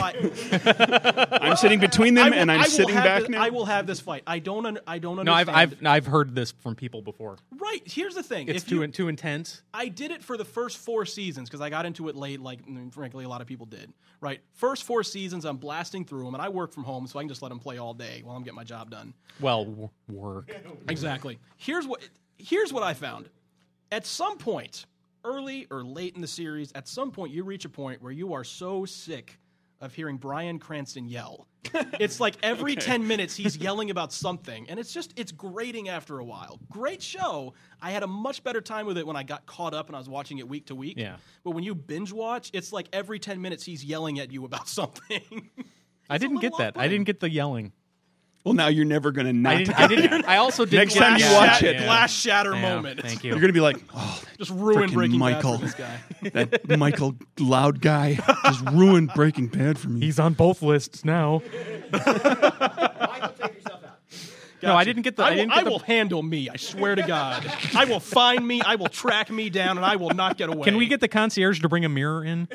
I'm sitting between them, and I'm sitting back now. I will have this fight. I don't understand. No, I've heard this from people before. Right. Here's the thing. It's If you- too intense. I did it for the first 4 seasons because I got into it late, like frankly a lot of people did. Right, first 4 seasons, I'm blasting through them, and I work from home, so I can just let them play all day while I'm getting my job done. Well, work. Exactly. Here's what I found. At some point, early or late in the series, at some point you reach a point where you are so sick of hearing Bryan Cranston yell. It's like every 10 minutes he's yelling about something, and it's grating after a while. Great show. I had a much better time with it when I got caught up and I was watching it week to week. Yeah. But when you binge watch, it's like every 10 minutes he's yelling at you about something. I didn't get that. I didn't get the yelling. Well, now you're never going to not. I didn't. I also didn't. Next get time you that. watch it. Glass shatter Yeah, moment. Thank you. You're going to be like, oh, Just ruin Frickin' Breaking Michael. Bad for this guy. that Michael loud guy just ruined Breaking Bad for me. He's on both lists now. Michael, take yourself out. No, I didn't get the. I will handle me. I swear to God. I will find me. I will track me down, and I will not get away. Can we get the concierge to bring a mirror in?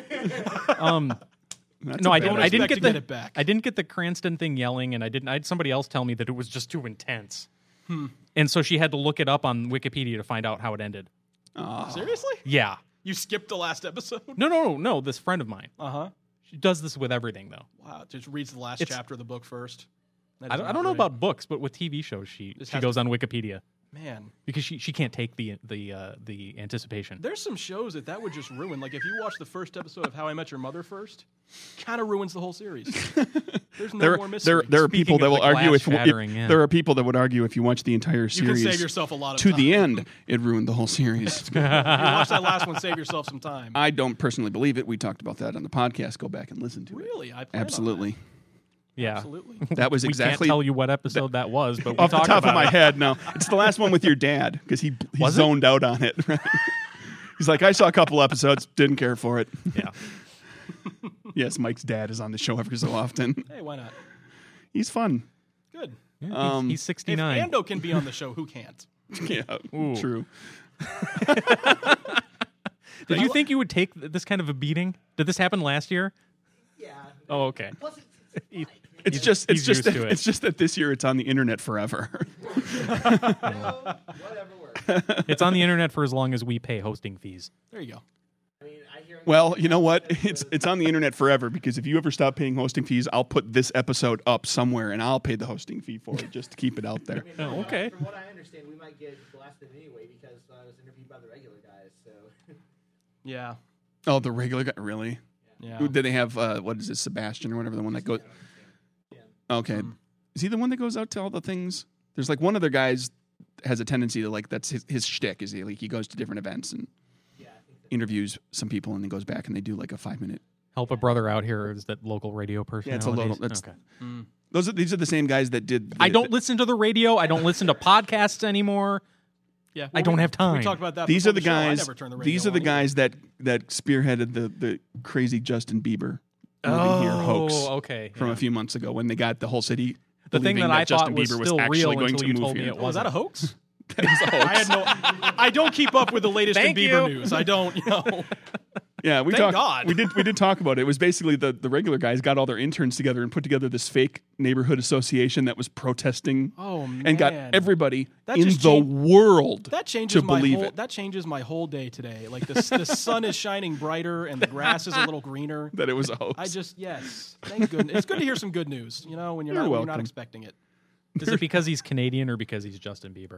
That's No, a I bad didn't. idea. I didn't expect get to the. get it back. I didn't get the Cranston thing yelling, and I had somebody else tell me that it was just too intense. And so she had to look it up on Wikipedia to find out how it ended. Seriously? Yeah. You skipped the last episode? No. This friend of mine. Uh-huh. She does this with everything, though. Wow. Just reads the last It's- chapter of the book first. That I is don't not know great. about books, but with TV shows, she This has goes on Wikipedia Man, because she can't take the anticipation. there's some shows that would just ruin. Like, if you watch the first episode of How I Met Your Mother first, kind of ruins the whole series. There's no more mystery. There are Speaking people that of will the argue glass if shattering, yeah. there are people that would argue if you watch the entire You can series save yourself a lot of to time. the end, it ruined the whole series. If you watch that last one, save yourself some time. I don't personally believe it. We talked about that on the podcast. Go back and listen to it. Really? I plan on Absolutely. Yeah. Absolutely. That was We exactly can't tell you what episode that was, but we off the talked top of about my it. head. No, it's the last one with your dad because he Was it? zoned out on it. Right? He's like, I saw a couple episodes, didn't care for it. Yeah. Yes, Mike's dad is on the show every so often. Hey, why not? He's fun. Good. Yeah, he's If 69. Ando can be on the show, who can't? Yeah, Ooh. true. Did you think you would take this kind of a beating? Did this happen last year? Yeah, Oh, okay. Plus, He- It's he's- just he's used that, to it. it's just that this year it's on the internet forever. whatever works. It's on the internet for as long as we pay hosting fees. There you go. I mean, I hear. Well, you know what? It's on the internet forever because if you ever stop paying hosting fees, I'll put this episode up somewhere and I'll pay the hosting fee for it just to keep it out there. Oh, okay. From what I understand, we might get blasted anyway because I was interviewed by the regular guys. So Yeah. Oh, the regular guy, really? Yeah. Who did they have? What is it, Sebastian or whatever, the one that goes? Okay, is he the one that goes out to all the things? There's like one of the guys has a tendency to like that's his shtick. Is he goes to different events and interviews some people and then goes back and they do like a 5-minute. Help a brother out here. Is that local radio person? Yeah, it's a little. That's, Okay. These are the same guys that did. I don't listen to the radio. I don't listen to podcasts anymore. Yeah. I don't have time. We talked about that. These before are the show. I guys. never turn the radio These are the on. guys that spearheaded the crazy Justin Bieber moving here hoax okay. from yeah. a few months ago when they got the whole city. The thing believing that I Justin thought was Bieber was still actually real going until to you move told me here. it Oh, is that a wasn't. hoax? That is a hoax. I had no. I don't keep up with the latest in Thank Bieber you. news. I don't. Yeah, we Thank talked. God. We did talk about it. It was basically the regular guys got all their interns together and put together this fake neighborhood association that was protesting. Oh, And got man. everybody That in just the changed- world That changes to my believe whole. it. That changes my whole day today. Like the sun is shining brighter and the grass is a little greener. That it was a hoax. I just yes. Thank goodness. It's good to hear some good news. You know when you're You're not when you're welcome. not expecting it. Is it because he's Canadian or because he's Justin Bieber?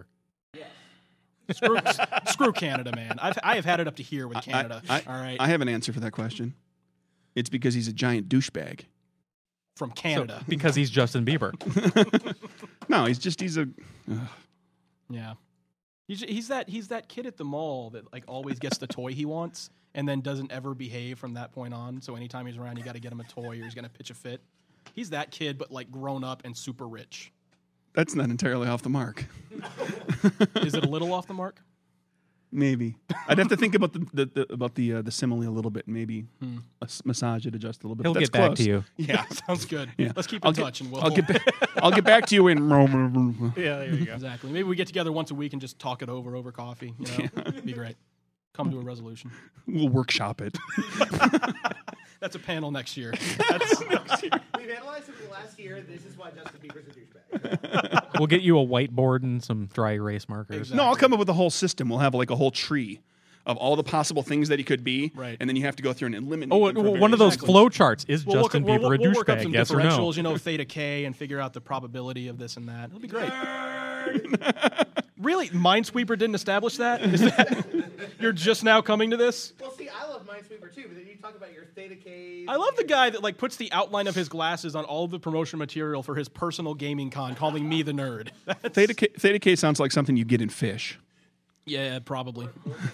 Screw Canada, man. I have had it up to here with Canada. I all right, I have an answer for that question. It's because he's a giant douchebag. from Canada. Because he's Justin Bieber. No, he's a. Yeah, he's that kid at the mall that like always gets the toy he wants and then doesn't ever behave from that point on. So anytime he's around, you got to get him a toy or he's gonna pitch a fit. He's that kid, but like grown up and super rich. That's not entirely off the mark. Is it a little off the mark? Maybe I'd have to think about the simile a little bit. Maybe massage it, adjust a little bit. He'll That's get back close. to you. Yeah, Sounds good. Yeah. Let's keep in touch and we'll. I'll get back to you in. Yeah, there you go. Exactly. Maybe we get together once a week and just talk it over coffee. You know, be great. Come to a resolution. We'll workshop it. That's a panel next year. we've analyzed it for the last year. This is why Justin Bieber's a douchebag. We'll get you a whiteboard and some dry erase markers. Exactly. No, I'll come up with a whole system. We'll have like a whole tree of all the possible things that he could be, Right. and then you have to go through and eliminate. Oh, them for one of those various- flow charts. Is We'll Justin work, Bieber we'll a work up douchebag? some Yes or no? differentials, you know, theta K, and figure out the probability of this and that. It'll be great. Really, Minesweeper didn't establish that? Is that you're just now coming to this? Well, see, I love Minesweeper too, but then you talk about your theta Ks. I love the guy that like puts the outline of his glasses on all of the promotion material for his personal gaming con, calling me the nerd. Theta K sounds like something you get in Fish. Yeah, probably.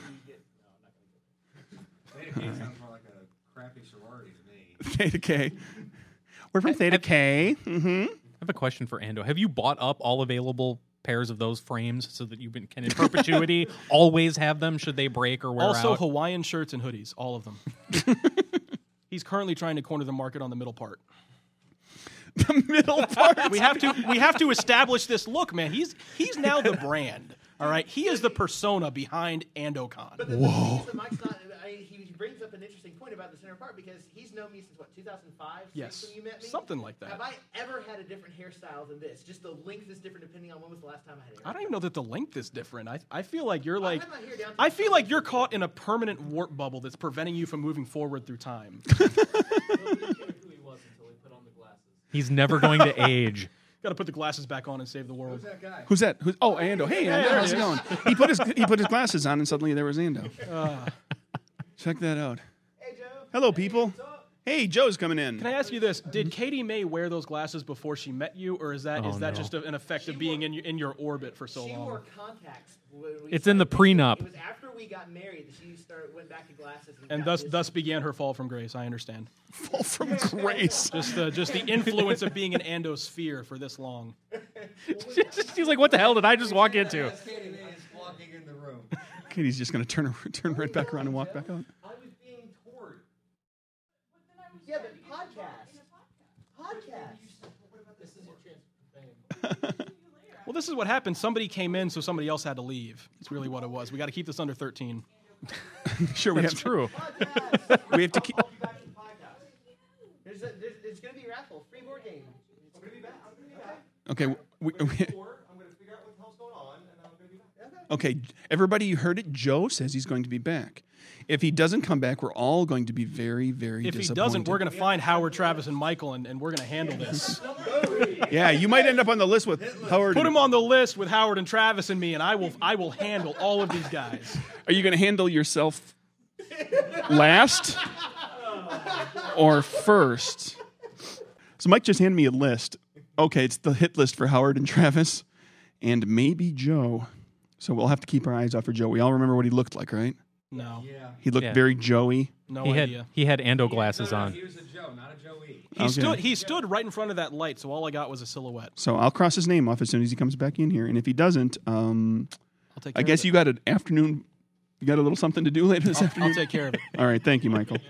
Theta K sounds more like a crappy sorority to me. Theta K. We're from Theta K. I have a question for Ando. Have you bought up all available pairs of those frames so that you can in perpetuity always have them should they break or wear Also, out? Hawaiian shirts and hoodies, all of them. He's currently trying to corner the market on the middle part. The middle part. We have to establish this look, man. He's now the brand. All right, he is the persona behind Andocon. But the thing is that Mike's not. He brings up an interesting point about the center part because he's known me since what 2005. Yes, when you met me, something like that. Have I ever had a different hairstyle than this? Just the length is different depending on when was the last time I had hair. I don't even know that the length is different. I feel like you're like had my hair down to I the feel like you're caught in a permanent warp bubble that's preventing you from moving forward through time. He's never going to age. Got to put the glasses back on and save the world. That guy. Who's that? Oh, Ando. Hey, Ando. there How's he it going? He put his glasses on, and suddenly there was Ando. Check that out. Hey Joe. Hello, people. Hey, Joe's coming in. Can I ask you this? Did Katie May wear those glasses before she met you, or is that Oh, no. just an effect of being in your orbit for so She long? wore contacts. When we It's in the started dating. prenup. It was after we got married that she went back to glasses. And got thus began her fall from grace. I understand. Fall from grace. Just the influence of being in Andosphere for this long. She's like, what the hell did I just walk into? That's Katie May is walking in the room. Katie's just going to turn right back around and walk back out. I was being toured. Yeah, but podcast. This is your chance for fame. Well, this is what happened. Somebody came in, so somebody else had to leave. It's really what it was. We got to keep this under 13. Sure, we That's have true. We have to keep. There's It's going to be a raffle, free board game. I'm going to be back. Okay. I'm going to figure out what the hell's going on, and I'm going to be back. Okay, everybody, you heard it. Joe says he's going to be back. If he doesn't come back, we're all going to be very, very If he disappointed. doesn't, we're going to find Howard, Travis, and Michael, and we're going to handle this. Yeah, you might end up on the list with Howard. Put him on the list with Howard and Travis and me, and I will handle all of these guys. Are you going to handle yourself last or first? So Mike just handed me a list. Okay, it's the hit list for Howard and Travis and maybe Joe. So we'll have to keep our eyes out for Joe. We all remember what he looked like, right? No, Yeah. He looked Yeah. very Joey. no He idea. had endo glasses No, on. he was a Joe, not a Joey. He stood right in front of that light, so all I got was a silhouette. So I'll cross his name off as soon as he comes back in here. And if he doesn't, I'll take. Care I guess of it. you got an afternoon. You got a little something to do later this afternoon? I'll take care of it. All right, thank you, Michael.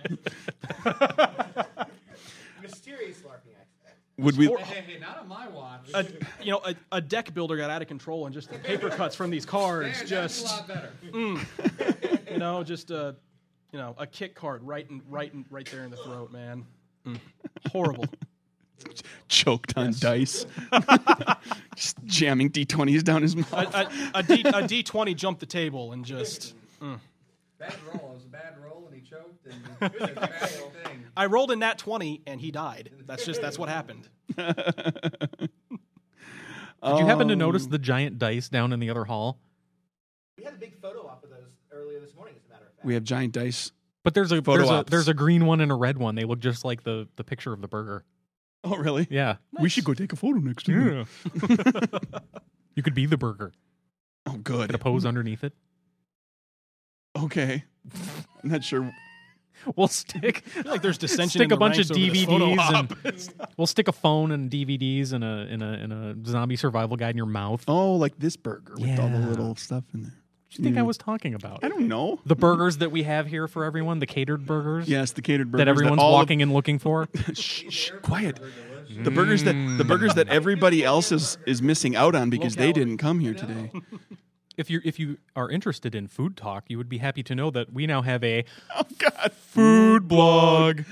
Mysterious LARPing act. Would we? Hey, not on my watch. A deck builder got out of control, and just the paper cuts from these cards, That's a just lot better. just a kick card right there in the throat, man. Horrible. Choked on dice, just jamming D20s down his mouth. A D20 jumped the table and just. Bad roll. It was a bad roll, and he choked, and it was a bad thing. I rolled a nat 20 and he died. That's what happened. Did you happen to notice the giant dice down in the other hall? We had a big photo op of those earlier this morning, as a matter of fact. We have giant dice. But there's a Photo ops. there's a green one and a red one. They look just like the picture of the burger. Oh, really? Yeah. We should go take a photo next time. You could be the burger. Oh, Get a good. pose underneath it. Okay. I'm not sure. We'll stick Like there's dissension. stick in the a bunch of ranks over this photo DVDs op. and we'll stick a phone and DVDs and a zombie survival guide in your mouth. Oh, like this burger with all the Yeah. little stuff in there. What do you think I was talking about? I don't know. The burgers that we have here for everyone, the catered burgers Yes, the catered burgers that everyone's all of- walking and looking for. Shh, quiet. The burgers that everybody else is missing out on because they didn't come here today. If you are interested in food talk, you would be happy to know that we now have a Oh God, food blog.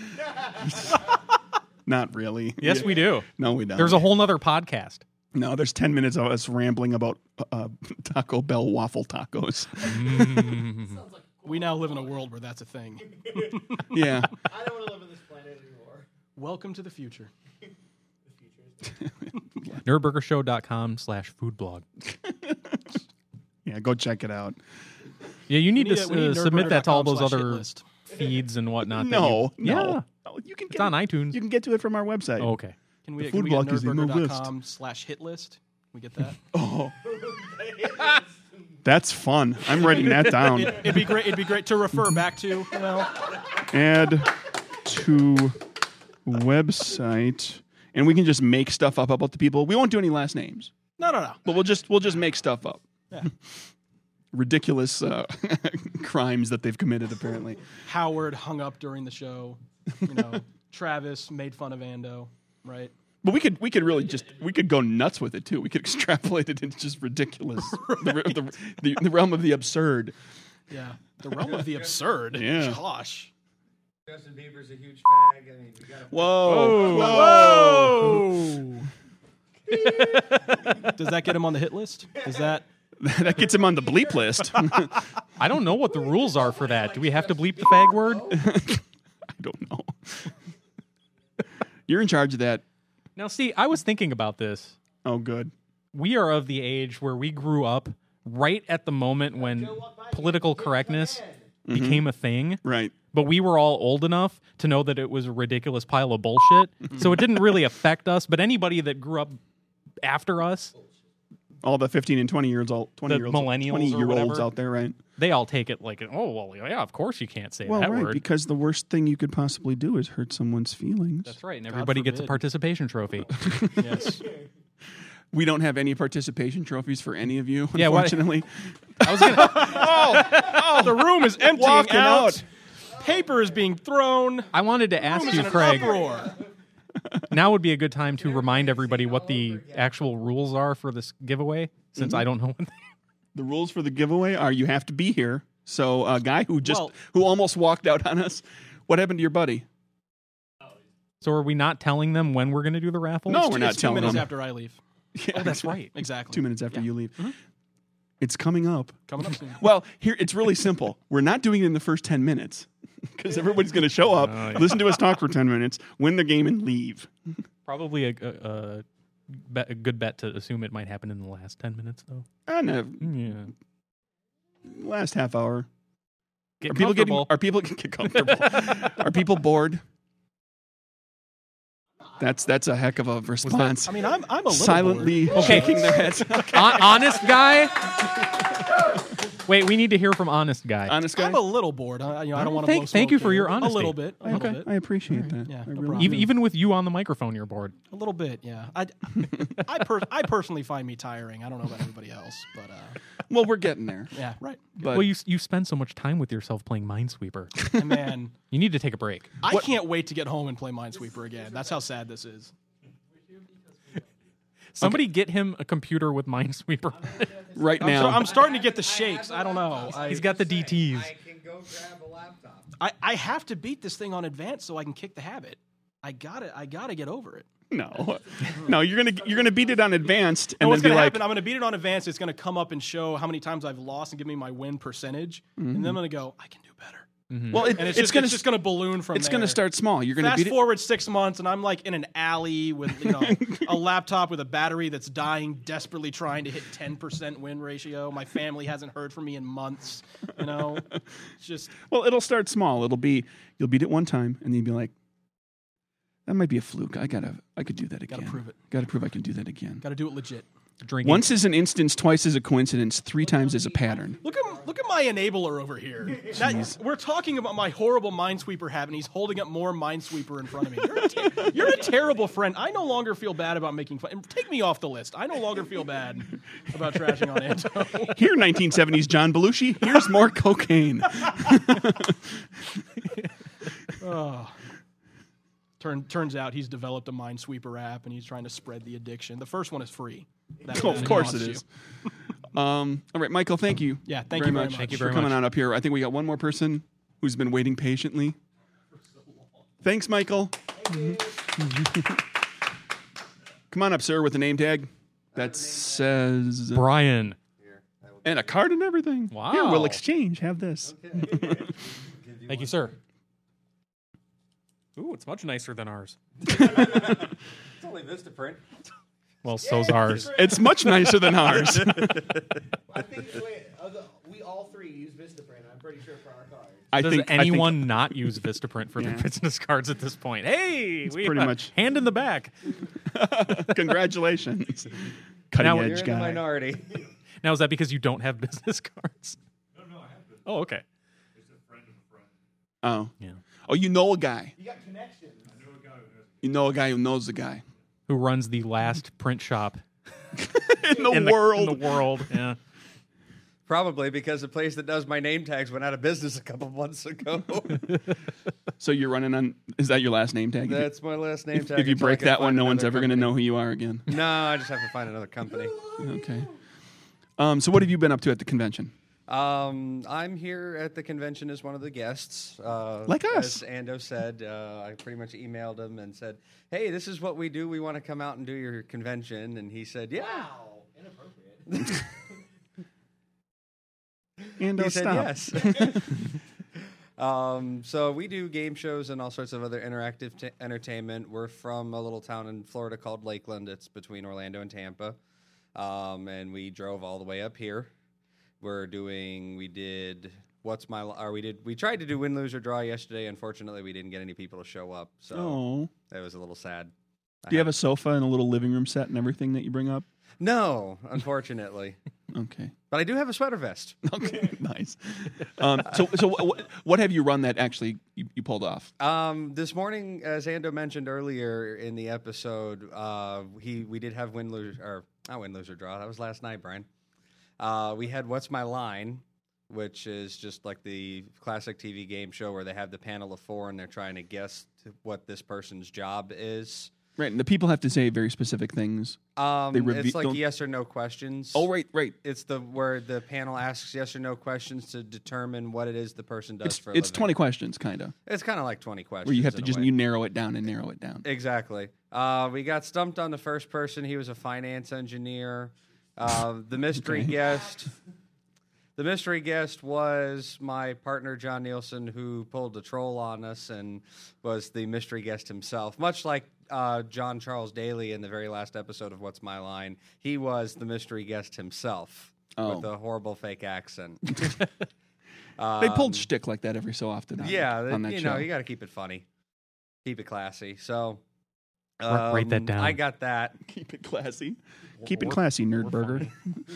not really. Yes, we do. No, we don't. There's a whole nother podcast. No, there's 10 minutes of us rambling about Taco Bell waffle tacos. We now live in a world where that's a thing. Yeah. I don't want to live on this planet anymore. Welcome to the future. Nerdburgershow.com/foodblog. Yeah, go check it out. Yeah, you need We to need submit that to all those nerdburger.com/hit other list. feeds and whatnot. that No, you- no. Yeah. Oh, you can It's get on iTunes. You can get to it from our website. Oh, okay. Can The we, food can we get block is in the list. nerdburger.com/hit list? We get that? Oh. That's fun. I'm writing that down. It'd be great. It'd be great to refer back to. Add to website, and we can just make stuff up about the people. We won't do any last names, No. but we'll just make stuff up. Yeah. Ridiculous crimes that they've committed, apparently. Howard hung up during the show. Travis made fun of Ando. Right. But we could really we could go nuts with it too. We could extrapolate it into just ridiculous, the realm of the absurd. Yeah. The realm of the absurd. Yeah. Gosh. Justin Bieber's a huge fag. I mean, you gotta Whoa! Does that get him on the hit list? Is that? That gets him on the bleep list. I don't know what the rules are for that. Do we have to bleep the fag word? I don't know. You're in charge of that. Now, see, I was thinking about this. Oh, good. We are of the age where we grew up right at the moment when political correctness became a thing. Right. But we were all old enough to know that it was a ridiculous pile of bullshit. So it didn't really affect us. But anybody that grew up after us, All the 15 and 20-year-olds, millennials or 20-year-olds whatever. out there, right? they all take it like, oh, well, yeah, of course you can't say Well, that right, word. because the worst thing you could possibly do is hurt someone's feelings. That's right. And everybody gets a forbid. participation trophy. Yes. We don't have any participation trophies for any of you, Yeah, what- unfortunately. I was gonna, The room is emptying Walking out. out. Paper is being thrown. I wanted to ask Room is you, in an Craig. uproar. Now would be a good time to remind everybody what the actual rules are for this giveaway, since I don't know. The rules for the giveaway are you have to be here. So a guy who Well- who almost walked out on us. What happened to your buddy? So are we not telling them when we're going to do the raffle? No, we're not It's 2 telling minutes them. after I leave. Yeah, Oh, that's right. Exactly. 2 minutes after Yeah. you leave. It's coming up. Coming up soon. Well, here it's really simple. We're not doing it in the first 10 minutes because everybody's going to show up, listen to us talk for 10 minutes, win the game, and leave. Probably a good bet to assume it might happen in the last 10 minutes, though. No, Yeah. last half hour. Get Are people comfortable. Are people get comfortable? Are people bored? That's a heck of a response. I mean, I'm a little Silently bored. shaking their heads. Honest guy? Wait, we need to hear from honest guy. Honest guy. I'm a little bored. I don't want to blow Thank you smoke for here. your honesty. A little bit. A little Okay, bit. I appreciate that. Yeah, I no really problem. do. Even with you on the microphone, you're bored. A little bit, yeah. I personally find me tiring. I don't know about everybody else, but Well, we're getting there. yeah, right. But Well, you spend so much time with yourself playing Minesweeper. And man, You need to take a break. I can't wait to get home and play Minesweeper again. That's how sad this is. Somebody get him a computer with Minesweeper. right So now, I'm starting to get the shakes. I don't know. He's got the DTs. I can go grab a laptop. I have to beat this thing on advanced so I can kick the habit. I gotta get over it. no, you're gonna beat it on advanced, and What's then be gonna like, happen? I'm gonna beat it on advanced. It's gonna come up and show how many times I've lost and give me my win percentage, and then I'm gonna go, I can do better. well, And it's just gonna balloon from it's there. gonna start small. You're gonna Fast beat it. forward 6 months, and I'm like in an alley with a laptop with a battery that's dying, desperately trying to hit 10% win ratio. My family hasn't heard from me in months. It's just Well, it'll start small. You'll beat it one time, and then you'll be like, that might be a fluke. I could do that again. prove it. Gotta prove I can do that again. got to do it legit. Drinking. Once is an instance, twice is a coincidence, 3 times is a pattern. Look at my enabler over here. We're talking about my horrible Minesweeper habit, and he's holding up more Minesweeper in front of me. You're a terrible friend. I no longer feel bad about making fun. Take me off the list. I no longer feel bad about trashing on Anto. Here, 1970s John Belushi. Here's more cocaine. Turns out he's developed a Minesweeper app, and he's trying to spread the addiction. The first one is free. Of course it is. All right, Michael, thank you. Yeah, thank you very much. Thank you for very coming much. on up here. I think we got one more person who's been waiting patiently. Thanks, Michael. Come on up, sir, with a name tag that says Brian. and a card and everything. Wow. Here, we'll exchange. Have this. Thank you, sir. Ooh, it's much nicer than ours. It's only Vistaprint. Well, so's ours. It's much nicer than ours. I think we all three use Vistaprint. I'm pretty sure for our cards. I Does think anyone not use Vistaprint for their business cards at this point? Hey, we pretty much- hand in the back. Congratulations, cutting Now- You're edge in the guy. minority. Now, is that because you don't have business cards? No, I have this. Oh, okay. It's a friend of a friend. Oh, Yeah. oh, you know a guy. You got connections. I know a guy who has You know a guy who knows a guy Who runs the last print shop in the in world. In the world, yeah. Probably because the place that does my name tags went out of business a couple months ago. So you're running on? Is that your last name tag? That's my last name tag. If you until I break can that one, find no one's another ever going to know company. who you are again. No, I just have to find another company. Okay. So what have you been up to at the convention? I'm here at the convention as one of the guests. Like us. As Ando said, I pretty much emailed him and said, hey, this is what we do. We want to come out and do your convention. And he said, yeah. Wow, inappropriate. And He said stop. yes. So we do game shows and all sorts of other interactive entertainment. We're from a little town in Florida called Lakeland. It's between Orlando and Tampa. And we drove all the way up here. We tried to do win, lose, or draw yesterday. Unfortunately, we didn't get any people to show up. So Oh. that was a little sad. Do you have a sofa and a little living room set and everything that you bring up? No, unfortunately. Okay. But I do have a sweater vest. Okay. Nice. So what have you run that actually you pulled off? This morning, as Ando mentioned earlier in the episode, we did have win, lose, or not win, lose, or draw. That was last night, Brian. We had What's My Line, which is just like the classic TV game show where they have the panel of 4 and they're trying to guess what this person's job is. Right, and the people have to say very specific things. It's like don't- yes or no questions. Oh, right. It's where the panel asks yes or no questions to determine what it is the person does for a It's living. 20 questions, kind of, It's kind of like 20 questions. where you have to in a just way. you narrow it down and narrow it down. Exactly. We got stumped on the first person. He was a finance engineer. The mystery guest. The mystery guest was my partner John Nielsen, who pulled the troll on us and was the mystery guest himself. Much like John Charles Daly in the very last episode of What's My Line, he was the mystery guest himself with a horrible fake accent. They pulled shtick like that every so often. On that you show. know, you got to keep it funny, keep it classy. So. Write that down. I got that. Keep it classy. Keep it classy, Nerdburger.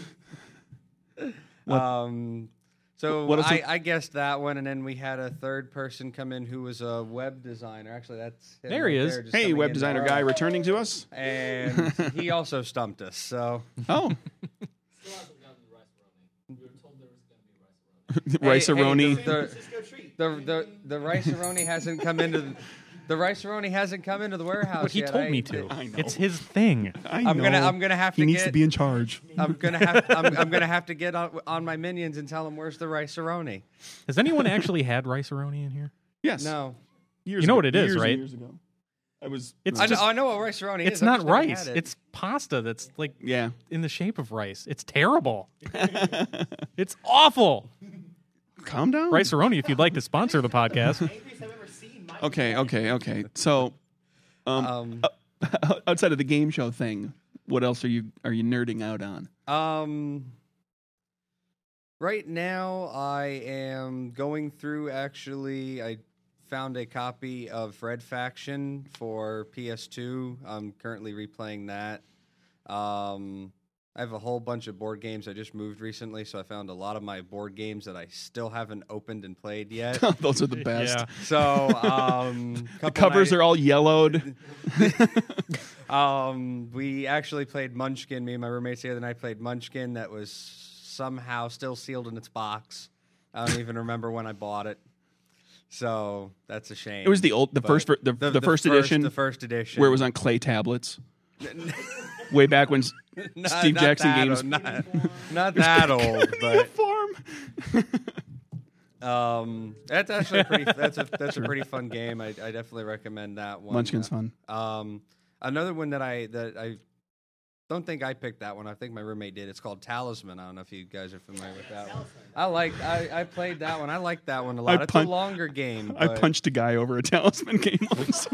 So what else I guessed that one, and then we had a third person come in who was a web designer. Actually, that's him There he right is. just Hey, coming web in designer there. guy returning to us. And he also stumped us. So Oh, Still hasn't gotten the rice-a-roni. We were told there was going to be rice-a-roni. Rice-a-roni. the rice-a-roni hasn't come into the rice-a-roni hasn't come into the warehouse But he yet. told me to. I know. It's his thing. I'm gonna have to He needs get. to be in charge. I'm gonna have to get on my minions and tell them where's the rice-a-roni. Has anyone actually had rice-a-roni in here? Yes. No. Years You know ago- what it is, years and right? Years ago. I was. It's I just- know what rice-a-roni is. It's I've not just never rice. had it. It's pasta that's like yeah. in the shape of rice. It's terrible. It's awful. Calm down. Rice-a-roni, if you'd like to sponsor the podcast. Okay. So, outside of the game show thing, what else are you nerding out on? Right now, I am going through. Actually, I found a copy of Red Faction for PS2. I'm currently replaying that. I have a whole bunch of board games. I just moved recently, so I found a lot of my board games that I still haven't opened and played yet. Those are the best. Yeah. So The covers are all yellowed. We actually played Munchkin. Me and my roommates the other night played Munchkin. That was somehow still sealed in its box. I don't even remember when I bought it. So that's a shame. It was the But first edition, The first edition, where it was on clay tablets. Way back when Steve Jackson that games. not that old, but Farm. that's actually that's a pretty fun game. I definitely recommend that one. Munchkin's fun. Another one that I don't think I picked that one. I think my roommate did. It's called Talisman. I don't know if you guys are familiar with that one. I played that one. I like that one a lot. It's a longer game. I but punched a guy over a Talisman game once.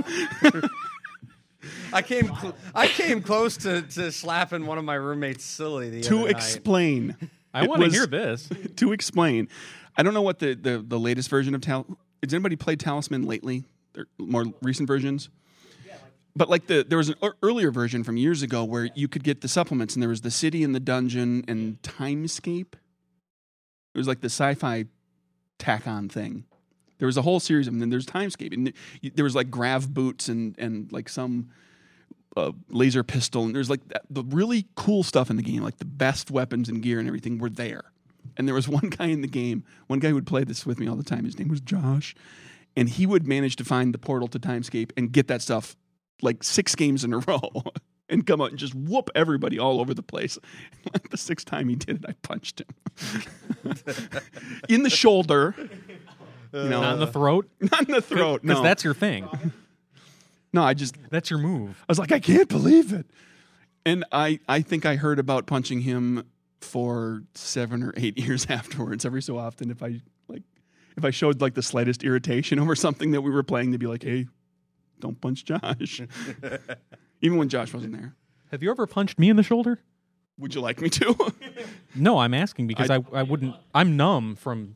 I came close to slapping one of my roommates silly the To other night. explain. I It want to was- hear this. To explain. I don't know what the latest version of Has anybody played Talisman lately? Or more recent versions? But like there was an earlier version from years ago where you could get the supplements, and there was the city and the dungeon and Timescape. It was like the sci-fi tack-on thing. There was a whole series of them. And then there's Timescape, and there was like grav boots and like some laser pistol, and there's like the really cool stuff in the game, like the best weapons and gear and everything were there. And there was one guy in the game, one guy who would play this with me all the time. His name was Josh, and he would manage to find the portal to Timescape and get that stuff like 6 games in a row and come out and just whoop everybody all over the place. Like the 6th time he did it, I punched him in the shoulder. You know, Not in the throat? not in the throat. Because No, that's your thing. no. That's your move. I was like, I can't believe it. And I think I heard about punching him for 7 or 8 years afterwards. Every so often, if I showed like the slightest irritation over something that we were playing, they'd be like, "Hey, don't punch Josh." Even when Josh wasn't there. Have you ever punched me in the shoulder? Would you like me to? No, I'm asking because I wouldn't. I'm numb from,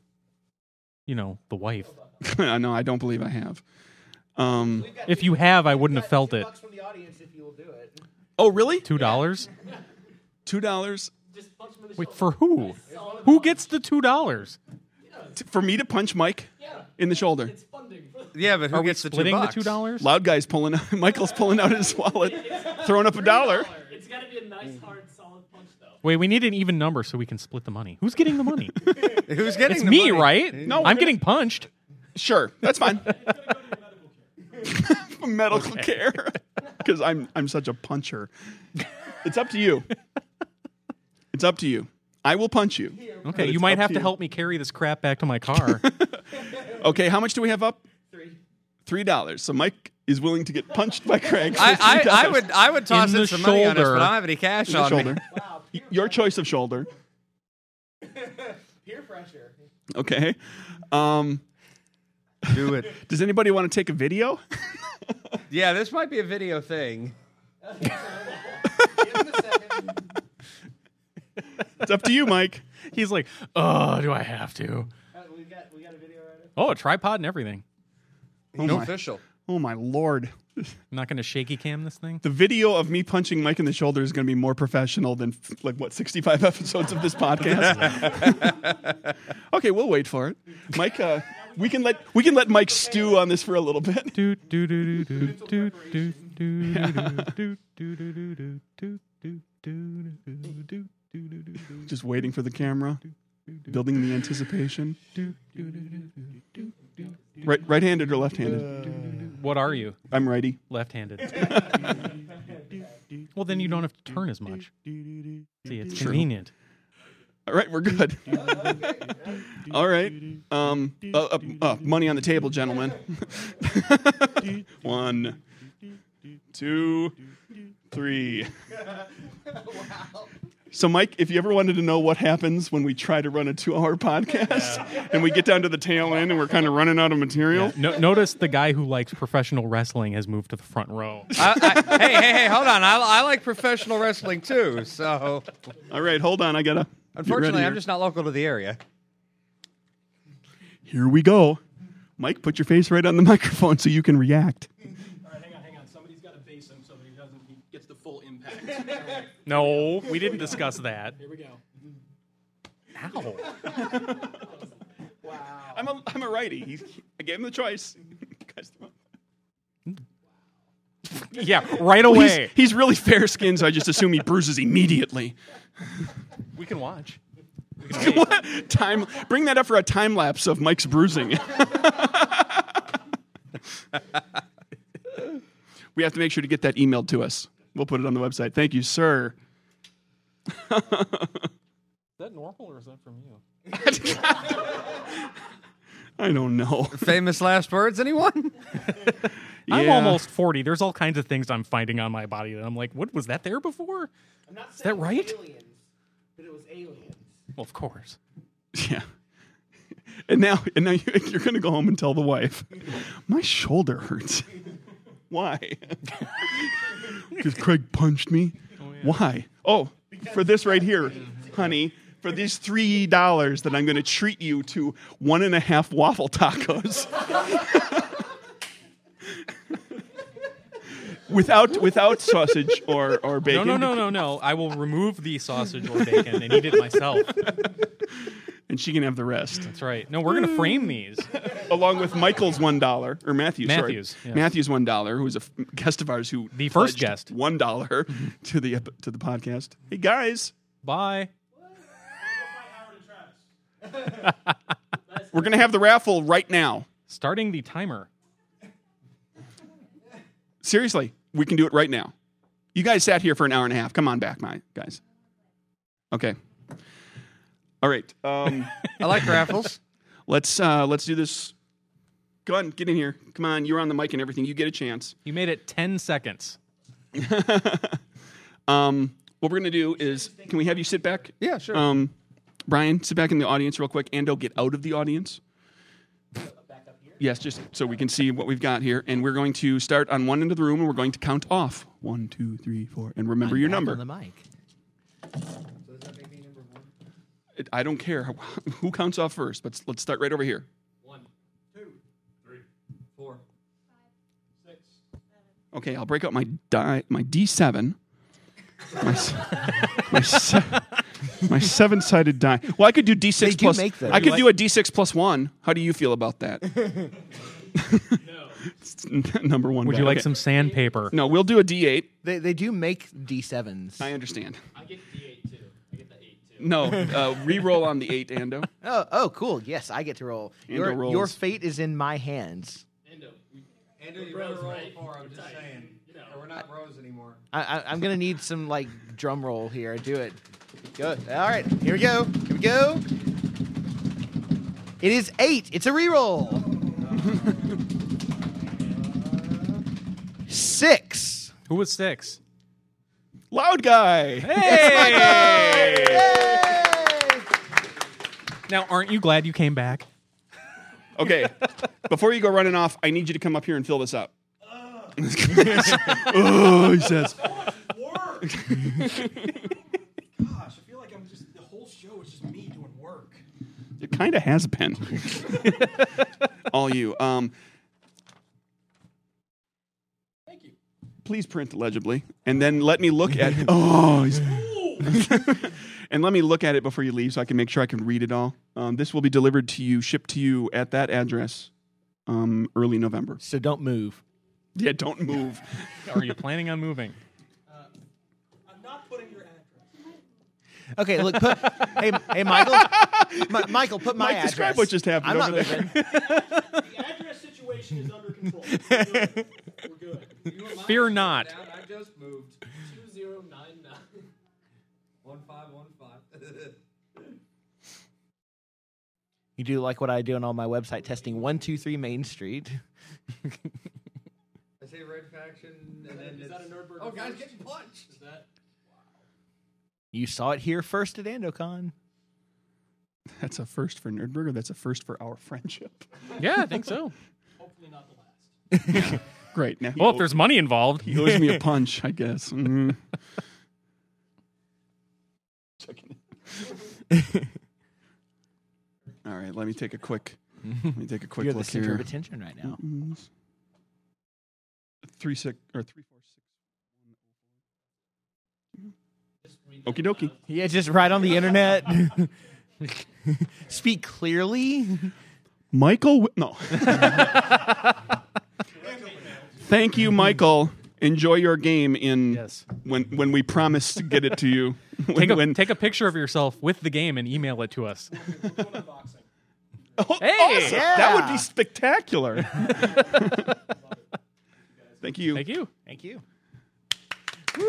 the wife. No, I don't believe I have. If you have, I wouldn't have felt it. $2 from the audience if you will do it. Oh, really? $2? $2 Wait, for who? Who gets the $2? for me to punch Mike in the shoulder. Yeah, but who Are we gets the splitting the $2? $2? Loud guy's pulling. Michael's pulling out his wallet, throwing up $1. It's got to be a nice, hard, solid punch, though. Wait, we need an even number so we can split the money. Who's getting the money? Who's getting It's the me, money? right? No, I'm getting punched. Sure, that's fine. medical care because I'm such a puncher. It's up to you. It's up to you. I will punch you. Okay, you might have to help me carry this crap back to my car. Okay, how much do we have up? $3. So Mike is willing to get punched by Craig. For I would toss In in the some money on this, shoulder. but I don't have any cash $3 on shoulder. me. Your choice of shoulder. Peer pressure. Okay. Do it. Does anybody want to take a video? Yeah, this might be a video thing. Give him a second. It's up to you, Mike. He's like, oh, do I have to? We got a video right Oh, a tripod and everything. Oh No my, official. oh my Lord. I'm not going to shaky cam this thing. The video of me punching Mike in the shoulder is going to be more professional than 65 episodes of this podcast. Okay, we'll wait for it. Mike, we can let Mike stew on this for a little bit. Do do do do do do do do do do do do. Just waiting for the camera, building the anticipation. Right-handed or left-handed? What are you? I'm righty. Left-handed. Well, then you don't have to turn as much. See, it's True. convenient. All right, we're good. All right. Money on the table, gentlemen. 1, 2, 3. So, Mike, if you ever wanted to know what happens when we try to run a 2-hour podcast and we get down to the tail end and we're kind of running out of material. Notice the guy who likes professional wrestling has moved to the front row. Hey, hold on. I like professional wrestling too. So, All right, hold on. I got to. unfortunately, I'm just not local to the area. Here we go. Mike, put your face right on the microphone so you can react. All right, hang on. Somebody's got to base him so that he gets the full impact. No, we didn't discuss that. Here we go. Ow. I'm a righty. I gave him the choice. Yeah, right Well, away. he's really fair-skinned, so I just assume he bruises immediately. We can watch. What? Time. Bring that up for a time lapse of Mike's bruising. We have to make sure to get that emailed to us. We'll put it on the website. Thank you, sir. Is that normal or is that from you? I don't know. Famous last words, anyone? I'm Yeah. almost 40. There's all kinds of things I'm finding on my body that I'm like, what was that there before? I'm not Is that right? aliens, but it was aliens. Well, of course. Yeah. And now you're going to go home and tell the wife, my shoulder hurts. Why? Because Craig punched me. Why? Oh, for this right here, honey. For these $3 that I'm going to treat you to 1.5 waffle tacos. Without sausage or bacon. No. I will remove the sausage or bacon and eat it myself. And she can have the rest. That's right. No, we're going to frame these. Along with Michael's $1, or Matthew's. Matthew's, Sorry. yes. Matthew's $1, who's a guest of ours who The first pledged guest. $1 to the podcast. Hey guys, Bye. we're gonna have the raffle right now. Starting the timer. Seriously, we can do it right now. You guys sat here for an hour and a half. Come on back, my guys. Okay. All right. I like raffles. Let's do this. Go on, get in here. Come on, you're on the mic and everything. You get a chance. You made it 10 seconds. What we're gonna do is, can we have you sit back? Yeah, sure. Brian, sit back in the audience real quick. Ando, get out of the audience. Yes, just so we can see what we've got here. And we're going to start on one end of the room, and we're going to count off. 1, 2, 3, 4. And remember your number. On the mic. I don't care who counts off first, but let's start right over here. 1, 2, 3, 4, 5, 6. Okay, I'll break out my D7. My 7-sided die. Well, I could do D6 They do plus. make those. I could do a D6 plus 1. How do you feel about that? Number one. Would bet. you like Okay. some sandpaper? No, we'll do a D8. They do make D7s. I understand. I get the 8 too. I get the 8 too. No, re-roll on the 8, Ando. Oh, cool. Yes, I get to roll. Ando rolls. Your fate is in my hands. Endo, Andrew, you We're better bros, roll right? for. I'm We're just tight. saying. You know. We're not bros anymore. I'm gonna need some like drum roll here. Do it. Good. All right. Here we go. Here we go. It is 8. It's a reroll. 6. Who was 6? Loud guy. Hey! Yay! Now, aren't you glad you came back? Okay. Before you go running off, I need you to come up here and fill this up. He says. Work. Gosh, I feel like the whole show is just me doing work. It kind of has been. All you. Thank you. Please print legibly, and then let me look at. Oh, and let me look at it before you leave, so I can make sure I can read it all. This will be delivered to you, shipped to you at that address, early November. So don't move. Yeah, don't move. Are you planning on moving? I'm not putting your address. Okay, look. Hey, Michael. Michael, put my Mike, address. describe what just happened I'm not over there. moving. The address situation is under control. We're good. We're good. Fear not. I just moved. 2099. 1515. You do like what I do on all my website testing. 123 Main Street. I say red faction, and then Is that a Nerdburger? Oh, guys, first? getting punched. Is that? You saw it here first at Andocon. That's a first for Nerdburger. That's a first for our friendship. Yeah, I think so. Hopefully not the last. Great. Now Well, if there's money involved. he owes me a punch, I guess. Mhm. All right, let me take a quick. Let me take a quick You're the look center here. of attention right now. 346. Just read Okie that dokie. out. Yeah, just right on the internet. Speak clearly. Michael. No. Thank you, Michael. Enjoy your game in Yes. when we promise to get it to you. Take a picture of yourself with the game and email it to us. We're doing unboxing. Oh, Hey! awesome. Yeah. That would be spectacular. Thank you. Thank you. Thank you. Yeah,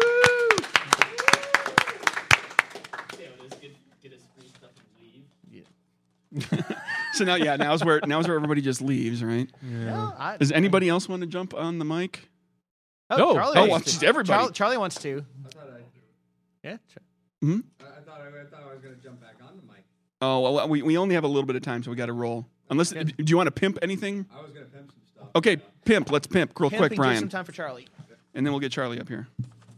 let's get his free stuff and leave. So now's where everybody just leaves, right? Does anybody else want to jump on the mic? Oh, Charlie oh, wants just to. everybody. Charlie wants to. I thought Yeah. I thought I was going to jump back on the mic. Oh, well, we only have a little bit of time, so we got to roll. Unless, do you want to pimp anything? I was going to pimp some stuff. Okay, pimp. Let's pimp real quick, Pimping, give Brian, some time for Charlie. and then we'll get Charlie up here.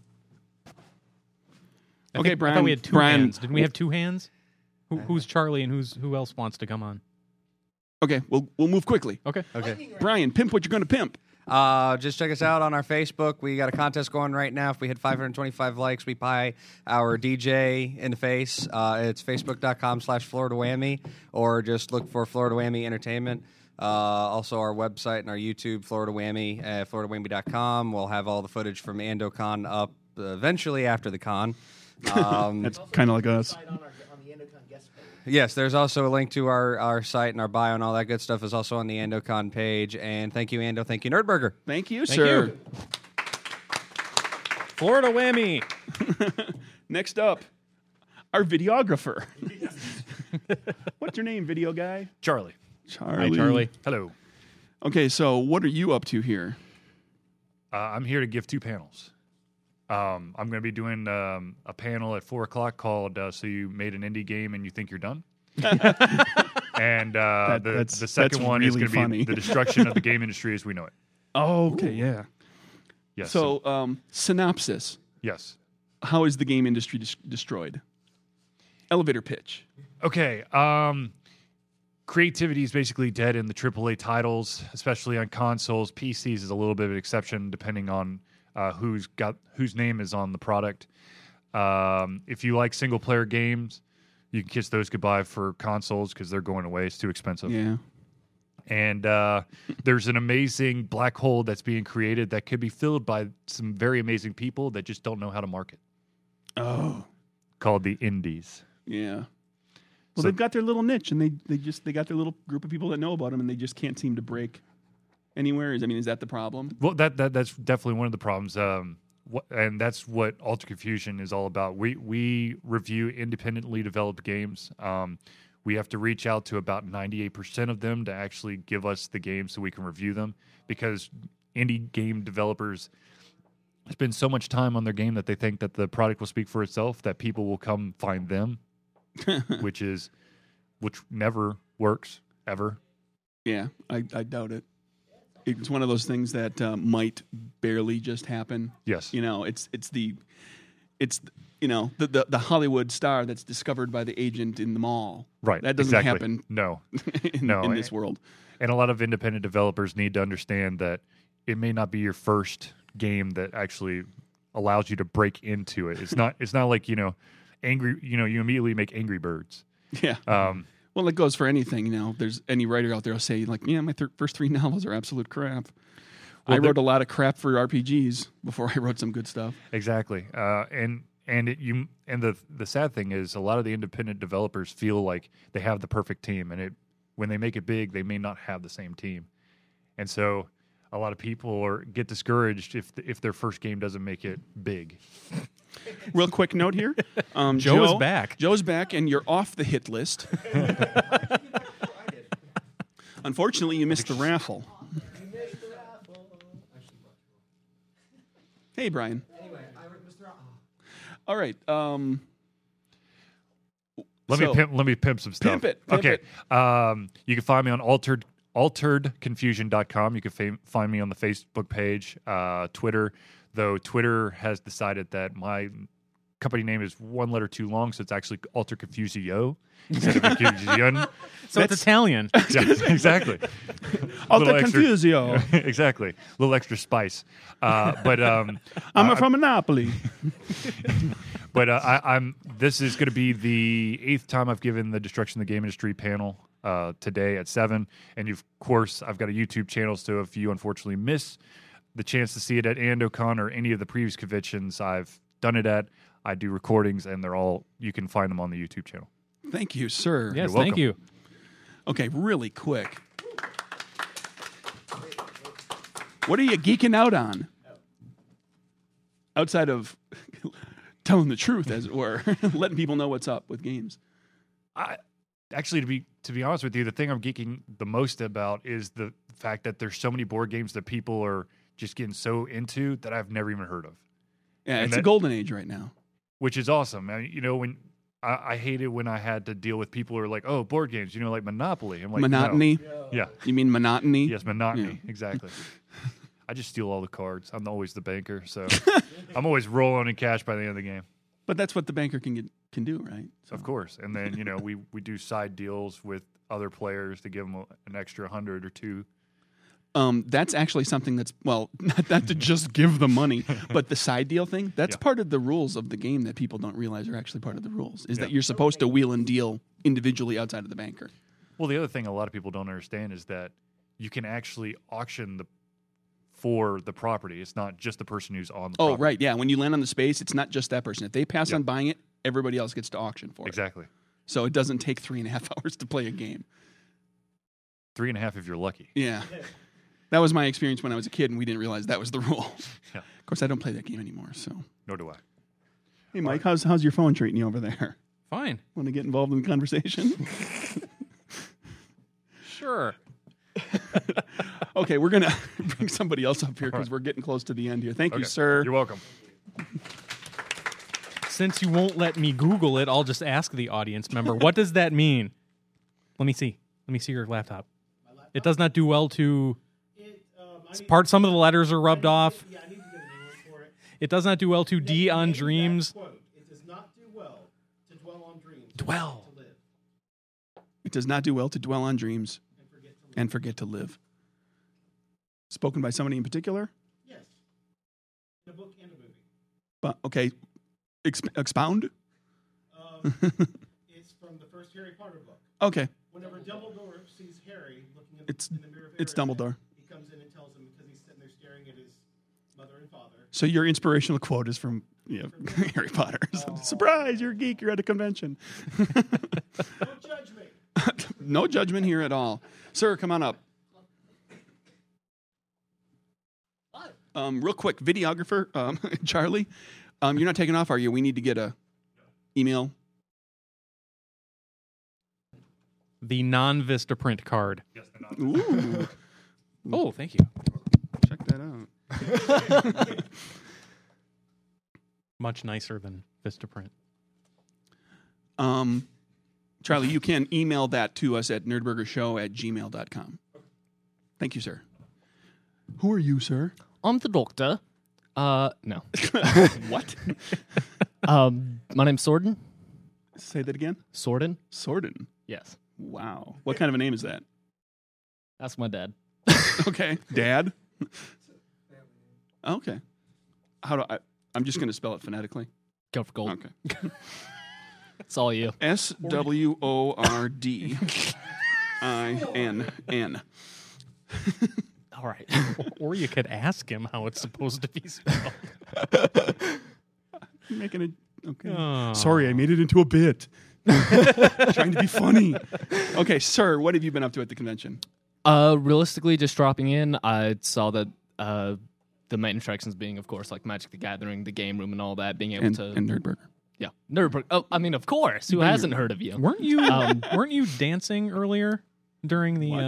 I Okay, think- Brian. I thought we had two Brian. hands. Didn't we have two hands? Who's Charlie and who else wants to come on? Okay, we'll move quickly. Okay. Okay. Brian, pimp what you're going to pimp. Just check us out on our Facebook. We got a contest going right now. If we hit 525 likes, we buy our DJ in the face. It's facebook.com/Florida Whammy, or just look for Florida Whammy Entertainment. Also, our website and our YouTube, Florida Whammy, floridawhammy.com. We'll have all the footage from AndoCon up eventually after the con. That's kind of like us. On the Andocon guest page. Yes, there's also a link to our site and our bio and all that good stuff is also on the AndoCon page. And thank you, Ando. Thank you, Nerdburger. Thank you, Thank sir. you. Florida Whammy. Next up, our videographer. What's your name, video guy? Charlie. Charlie. Hi, Charlie. Hello. Okay, so what are you up to here? I'm here to give two panels. I'm going to be doing a panel at 4 o'clock called "So You Made an Indie Game and You Think You're Done." And the second one is really going to funny. be the destruction of the game industry as we know it. Oh, okay, yeah. Yes. So, synopsis. yes. How is the game industry destroyed? Elevator pitch. Okay. Creativity is basically dead in the AAA titles, especially on consoles. PCs is a little bit of an exception, depending on whose name is on the product. If you like single player games, you can kiss those goodbye for consoles because they're going away. It's too expensive. Yeah. And there's an amazing black hole that's being created that could be filled by some very amazing people that just don't know how to market. Oh, Called the indies. yeah. Well, So- they've got their little niche, and they got their little group of people that know about them, and they just can't seem to break. anywhere? Is that the problem? Well, that's definitely one of the problems. And that's what Alter Confusion is all about. We review independently developed games. We have to reach out to about 98% of them to actually give us the game so we can review them, because indie game developers spend so much time on their game that they think that the product will speak for itself, that people will come find them, which never works ever. Yeah, I doubt it. It's one of those things that might barely just happen. Yes. It's the Hollywood star that's discovered by the agent in the mall. Right. That doesn't exactly. happen. No. in this world. And a lot of independent developers need to understand that it may not be your first game that actually allows you to break into it. It's not like, angry, you immediately make Angry Birds. Yeah. Well, it goes for anything. There's any writer out there will say, like, yeah, my first 3 novels are absolute crap. Well, I wrote a lot of crap for RPGs before I wrote some good stuff. Exactly. And the sad thing is, a lot of the independent developers feel like they have the perfect team, and when they make it big, they may not have the same team, and so a lot of people get discouraged if their first game doesn't make it big. Real quick note here. Joe's back. Joe's back, and you're off the hit list. Unfortunately, you missed the raffle. Hey, Brian. All right. Let me pimp some stuff. Pimp it. Okay. You can find me on alteredconfusion.com. You can find me on the Facebook page, Twitter, though Twitter has decided that my company name is one letter too long, so it's actually Alter Confusio instead of Confusion. So it's Italian. Yeah, exactly. Alter Little extra- Confusio. Exactly. A little extra spice. But I'm from Monopoly. But this is going to be the 8th time I've given the Destruction of the Game Industry panel today at 7. And of course, I've got a YouTube channel, so if you unfortunately miss the chance to see it at AndoCon or any of the previous conventions I've done it at, I do recordings, and you can find them on the YouTube channel. Thank you, sir. Yes, You're thank you. Okay, really quick. What are you geeking out on? Outside of telling the truth, as it were, letting people know what's up with games. Actually, to be honest with you, the thing I'm geeking the most about is the fact that there's so many board games that people are just getting so into that I've never even heard of. Yeah, it's a golden age right now. Which is awesome. When I hated when I had to deal with people who are like, "Oh, board games, like Monopoly." I'm like, monotony. No. Yeah. You mean monotony? Yes, monotony. Yeah. Exactly. I just steal all the cards. I'm always the banker, so I'm always rolling in cash by the end of the game. But that's what the banker can do, right? So. Of course. And then we do side deals with other players to give them an extra 100 or 2. That's actually something that's, well, not to just give the money, but the side deal thing, that's part of the rules of the game that people don't realize are actually part of the rules, is that you're supposed to wheel and deal individually outside of the banker. Well, the other thing a lot of people don't understand is that you can actually auction for the property. It's not just the person who's on the property. Oh, right, yeah. When you land on the space, it's not just that person. If they pass on buying it, everybody else gets to auction for it. Exactly. So it doesn't take 3.5 hours to play a game. 3.5 if you're lucky. Yeah. That was my experience when I was a kid, and we didn't realize that was the rule. Yeah. Of course, I don't play that game anymore. So, nor do I. Hey, Mike, how's your phone treating you over there? Fine. Want to get involved in the conversation? Sure. Okay, we're gonna bring somebody else up here because we're getting close to the end here. Thank you, sir. You're welcome. Since you won't let me Google it, I'll just ask the audience member, what does that mean? Let me see. Let me see your laptop. It does not do well to... some of the letters are rubbed off. Yeah, I need to get a new one for it. It does not do well to D on dreams. It does not do well to dwell on dreams. Dwell. To live. It does not do well to dwell on dreams and forget to live. Spoken by somebody in particular? Yes. In a book and a movie. But okay, expound. It's from the first Harry Potter book. Okay, Whenever Dumbledore sees Harry looking in the mirror of it's Erised, Dumbledore. he comes in and tells him because he's sitting there staring at his mother and father. So your inspirational quote is from Harry Potter. Surprise! You're a geek. You're at a convention. Don't judge me. No judgment here at all, sir. Come on up. Real quick, videographer, Charlie, you're not taking off, are you? We need to get a email. The non-Vistaprint card. Ooh, Oh, thank you. check that out. Much nicer than Vistaprint. Charlie, you can email that to us at nerdburgershow@gmail.com. Thank you, sir. Who are you, sir? I'm the doctor. No. What? My name's Sorden. Say that again. Sorden? Sorden. Yes. Wow. What kind of a name is that? That's my dad. Okay. Dad? Okay. How do I'm just going to spell it phonetically. Go for gold. Okay. It's all you. SWORDINN. All right. Or you could ask him how it's supposed to be spelled. You're making it. Okay. Oh. Sorry, I made it into a bit. Trying to be funny. Okay, sir, what have you been up to at the convention? Realistically, just dropping in, I saw that the main attractions being, of course, like Magic the Gathering, the game room, and all that. Being able to and Nerdburger. Yeah, Nerdburger. Oh, I mean, of course. Who hasn't heard of you? Weren't you dancing earlier during the?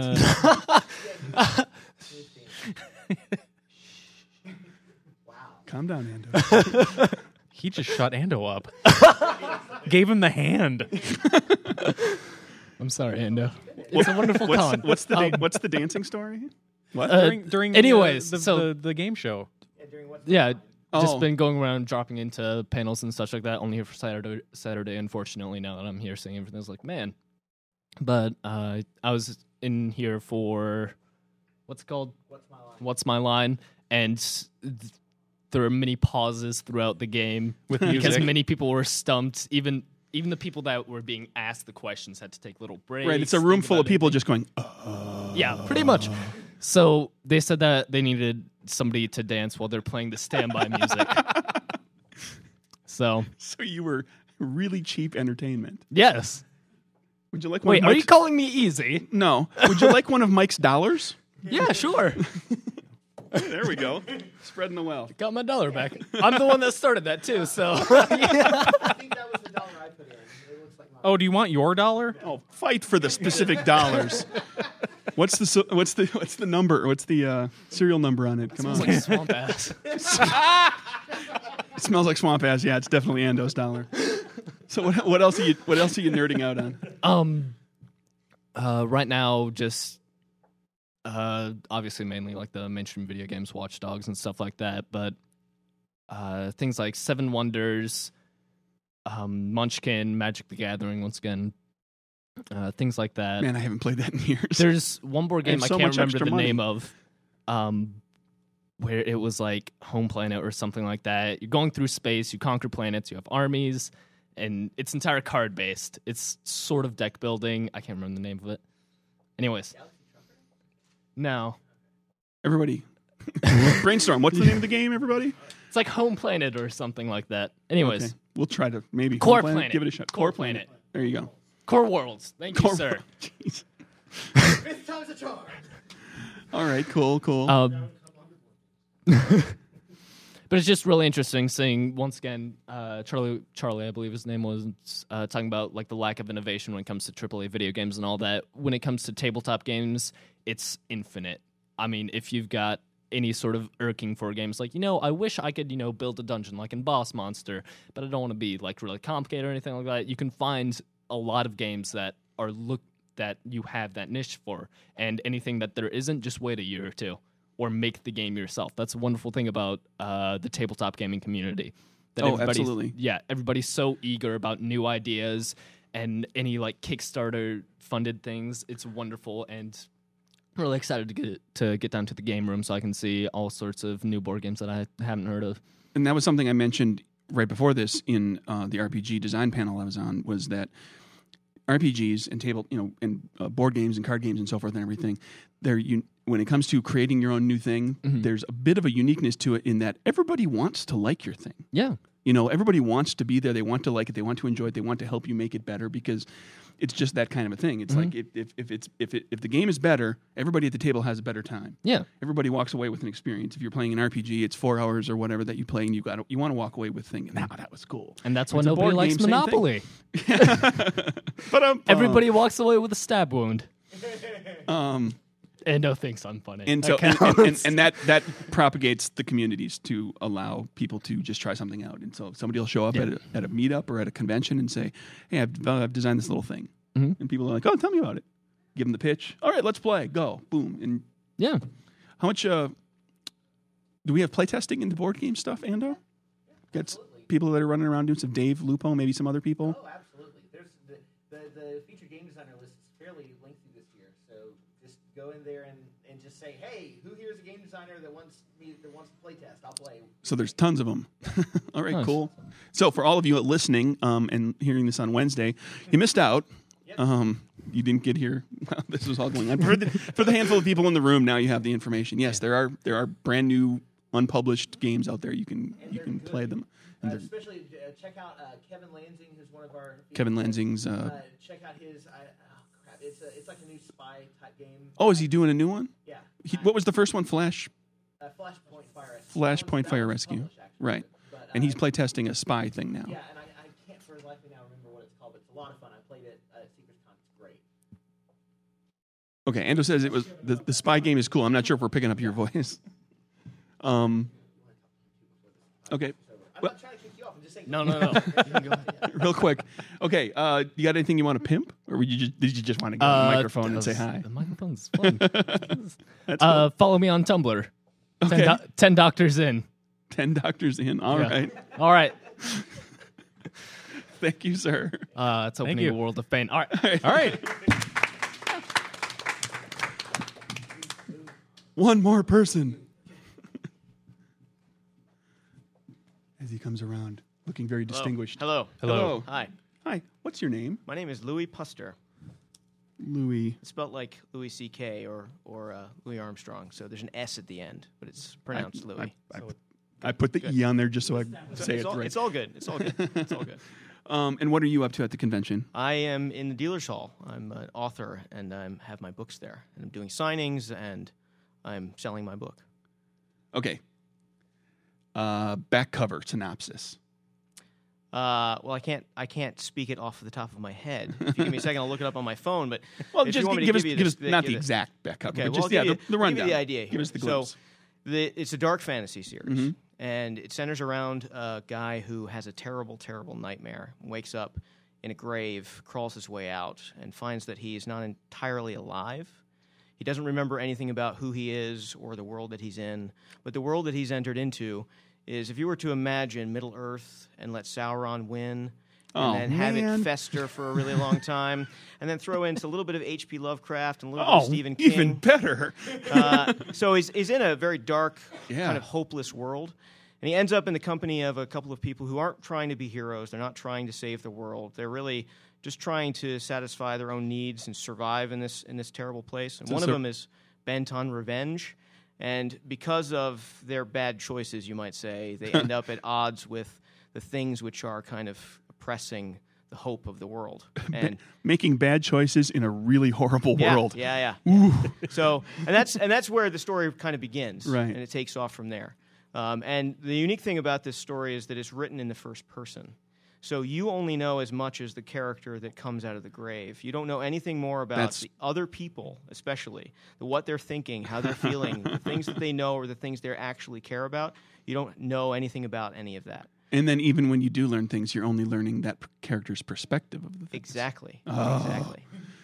Calm down, Ando. He just shut Ando up. Gave him the hand. I'm sorry, Ando. It's a wonderful con. What's the dancing story? What? During anyways, the game show. Yeah, just Oh. been going around dropping into panels and such like that. Only here for Saturday, unfortunately. Now that I'm here seeing everything, I was like, man. But I was in here for what's it called? What's my line? And there are many pauses throughout the game With because music. many people were stumped. Even the people that were being asked the questions had to take little breaks. Right, it's a room think full of about it. people just going, Yeah, pretty much. So they said that they needed somebody to dance while they're playing the standby music. So so you were really cheap entertainment. yes. Would you like one Wait, of are you Mike's... calling me easy? No. Would you like one of Mike's dollars? Yeah, sure. There we go. Spreading the wealth. Got my dollar back. I'm the one that started that too. So I think that was the dollar I put in. It looks like Oh, do you want your dollar? Oh, fight for the specific dollars. What's the number? What's the serial number on it? Come on. it's like swamp ass. It smells like swamp ass. Yeah, it's definitely Ando's dollar. So what else are you nerding out on? Right now, just obviously mainly like the mainstream video games, Watch Dogs and stuff like that. But things like Seven Wonders, Munchkin, Magic the Gathering, once again, things like that. Man, I haven't played that in years. There's one board I have game I so can't much remember extra the money. name of, where it was like Home Planet or something like that. You're going through space, you conquer planets, you have armies, and it's entire card based. It's sort of deck building. I can't remember the name of it. Anyways, no, Everybody, brainstorm. What's the name of the game? Everybody. it's like Home Planet or something like that. Anyways, Okay. We'll try to maybe Core Home Planet. Give it a shot. Core Planet. There you go. Core Worlds. Thank you, Core sir. Jeez. fifth time's a charm. All right. Cool. But it's just really interesting seeing once again Charlie, I believe his name was, talking about like the lack of innovation when it comes to AAA video games and all that. When it comes to tabletop games, it's infinite. I mean, if you've got any sort of irking for games, like I wish I could build a dungeon like in Boss Monster, but I don't want to be like really complicated or anything like that. You can find a lot of games that are that you have that niche for, and anything that there isn't, just wait a year or two. Or make the game yourself. That's a wonderful thing about the tabletop gaming community. That absolutely. Yeah, everybody's so eager about new ideas and any like Kickstarter funded things. It's wonderful, and I'm really excited to get down to the game room so I can see all sorts of new board games that I haven't heard of. And that was something I mentioned right before this in the RPG design panel I was on. Was that RPGs and and board games and card games and so forth and everything, when it comes to creating your own new thing, there's a bit of a uniqueness to it in that everybody wants to like your thing. Yeah. Everybody wants to be there. They want to like it. They want to enjoy it. They want to help you make it better because it's just that kind of a thing. It's like if the game is better, everybody at the table has a better time. Yeah. Everybody walks away with an experience. If you're playing an RPG, it's 4 hours or whatever that you play, and you want to walk away with thinking, "Now that was cool." And that's If why it's a nobody board likes game, same thing. Monopoly. But Everybody walks away with a stab wound. Um, Endo thinks I'm funny. and so That and, counts. and that propagates the communities to allow people to just try something out. And so somebody will show up at a meetup or at a convention and say, "Hey, I've designed this little thing," and people are like, "Oh, tell me about it." Give them the pitch. All right, let's play. Go. Boom. And yeah. how much do we have playtesting in the board game stuff, Ando? Got people that are running around doing some Dave Lupo, maybe some other people. Oh, absolutely. There's the featured game designer list is fairly lengthy this year, so just go in there and just say, "Hey, who here is a game designer that wants to play test? I'll play." So there's tons of them. All right, Nice. cool. So for all of you listening and hearing this on Wednesday, you missed out. You didn't get here. Well, this was all going on. For the handful of people in the room, now you have the information. Yes, there are brand new unpublished games out there. You can play them. And they're- Especially check out Kevin Lansing, who's one of our Kevin Lansing's. check out his. Crap! It's like a new spy type game. Oh, is he doing a new one? Yeah. What was the first one? Flashpoint Fire Rescue. Flashpoint Fire Rescue. Published, actually. Right. But, And he's playtesting a spy thing now. Yeah, and I can't for the life of me now remember what it's called, but it's a lot of fun. I played it at SecretsCon. It's great. Okay, Ando says it was the spy game is cool. I'm not sure if we're picking up your voice. Okay. I'm not trying to kick you off. I'm just saying. No. You can go ahead. Real quick. Okay, you got anything you want to pimp, or did you just want to go to the microphone and say hi? The microphone's fun. That's cool. Follow me on Tumblr. Okay. 10 doctors in. 10 doctors in. All Yeah. right. All right. Thank you, sir. It's opening you. a world of pain. All right. All right. One more person. As he comes around, looking very distinguished. Hello. Hello. Hi. Hi. What's your name? My name is Louis Puster. Louis. It's spelled like Louis C.K. or Louis Armstrong. So there's an S at the end, but it's pronounced Louis. I put the E on there just so I say it's it all, right. It's all good. It's all good. It's all good. And what are you up to at the convention? I am in the dealer's hall. I'm an author, and I have my books there. And I'm doing signings, and I'm selling my book. Okay. Back cover synopsis. Well, I can't speak it off the top of my head. If you give me a second, I'll look it up on my phone. But Well, if just you want me give to us, you give us the- not give the it- exact back cover, Okay, but well, just I'll give the you rundown. the idea here. Give us the glimpse. So, it's a dark fantasy series, and it centers around a guy who has a terrible, terrible nightmare. Wakes up in a grave, crawls his way out, and finds that he is not entirely alive. He doesn't remember anything about who he is or the world that he's in, but the world that he's entered into is, if you were to imagine Middle Earth and let Sauron win, and then have it fester for a really long time, and then throw in a little bit of H.P. Lovecraft and a little bit of Stephen King. Even better. So he's in a very dark, Yeah. kind of hopeless world. And he ends up in the company of a couple of people who aren't trying to be heroes. They're not trying to save the world. They're really just trying to satisfy their own needs and survive in this terrible place. And one of them is bent on revenge. And because of their bad choices, you might say, they end up at odds with the things which are kind of oppressing the hope of the world. And Making bad choices in a really horrible world. Yeah. So, and that's where the story kind of begins, Right. And it takes off from there. And the unique thing about this story is that it's written in the first person. So you only know as much as the character that comes out of the grave. You don't know anything more about the other people, especially what they're thinking, how they're feeling, the things that they know or the things they actually care about. You don't know anything about any of that. And then even when you do learn things, you're only learning that character's perspective of the things. Exactly. Oh. Exactly.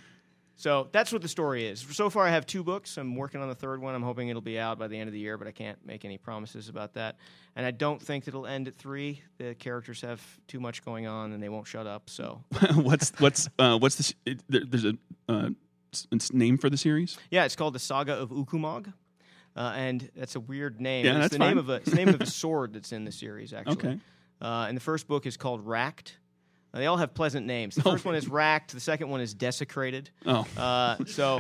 So that's what the story is. So far, I have 2 books. I'm working on the third one. I'm hoping it'll be out by the end of the year, but I can't make any promises about that. And I don't think it'll end at 3. The characters have too much going on, and they won't shut up. So what's this? There's a name for the series? yeah, it's called the Saga of Ukumog, and that's a weird name. Yeah, it's that's the fine. name of it's the name of a sword that's in the series actually. Okay. And the first book is called Racked. They all have pleasant names. The first one is Racked. The second one is Desecrated. Oh. So,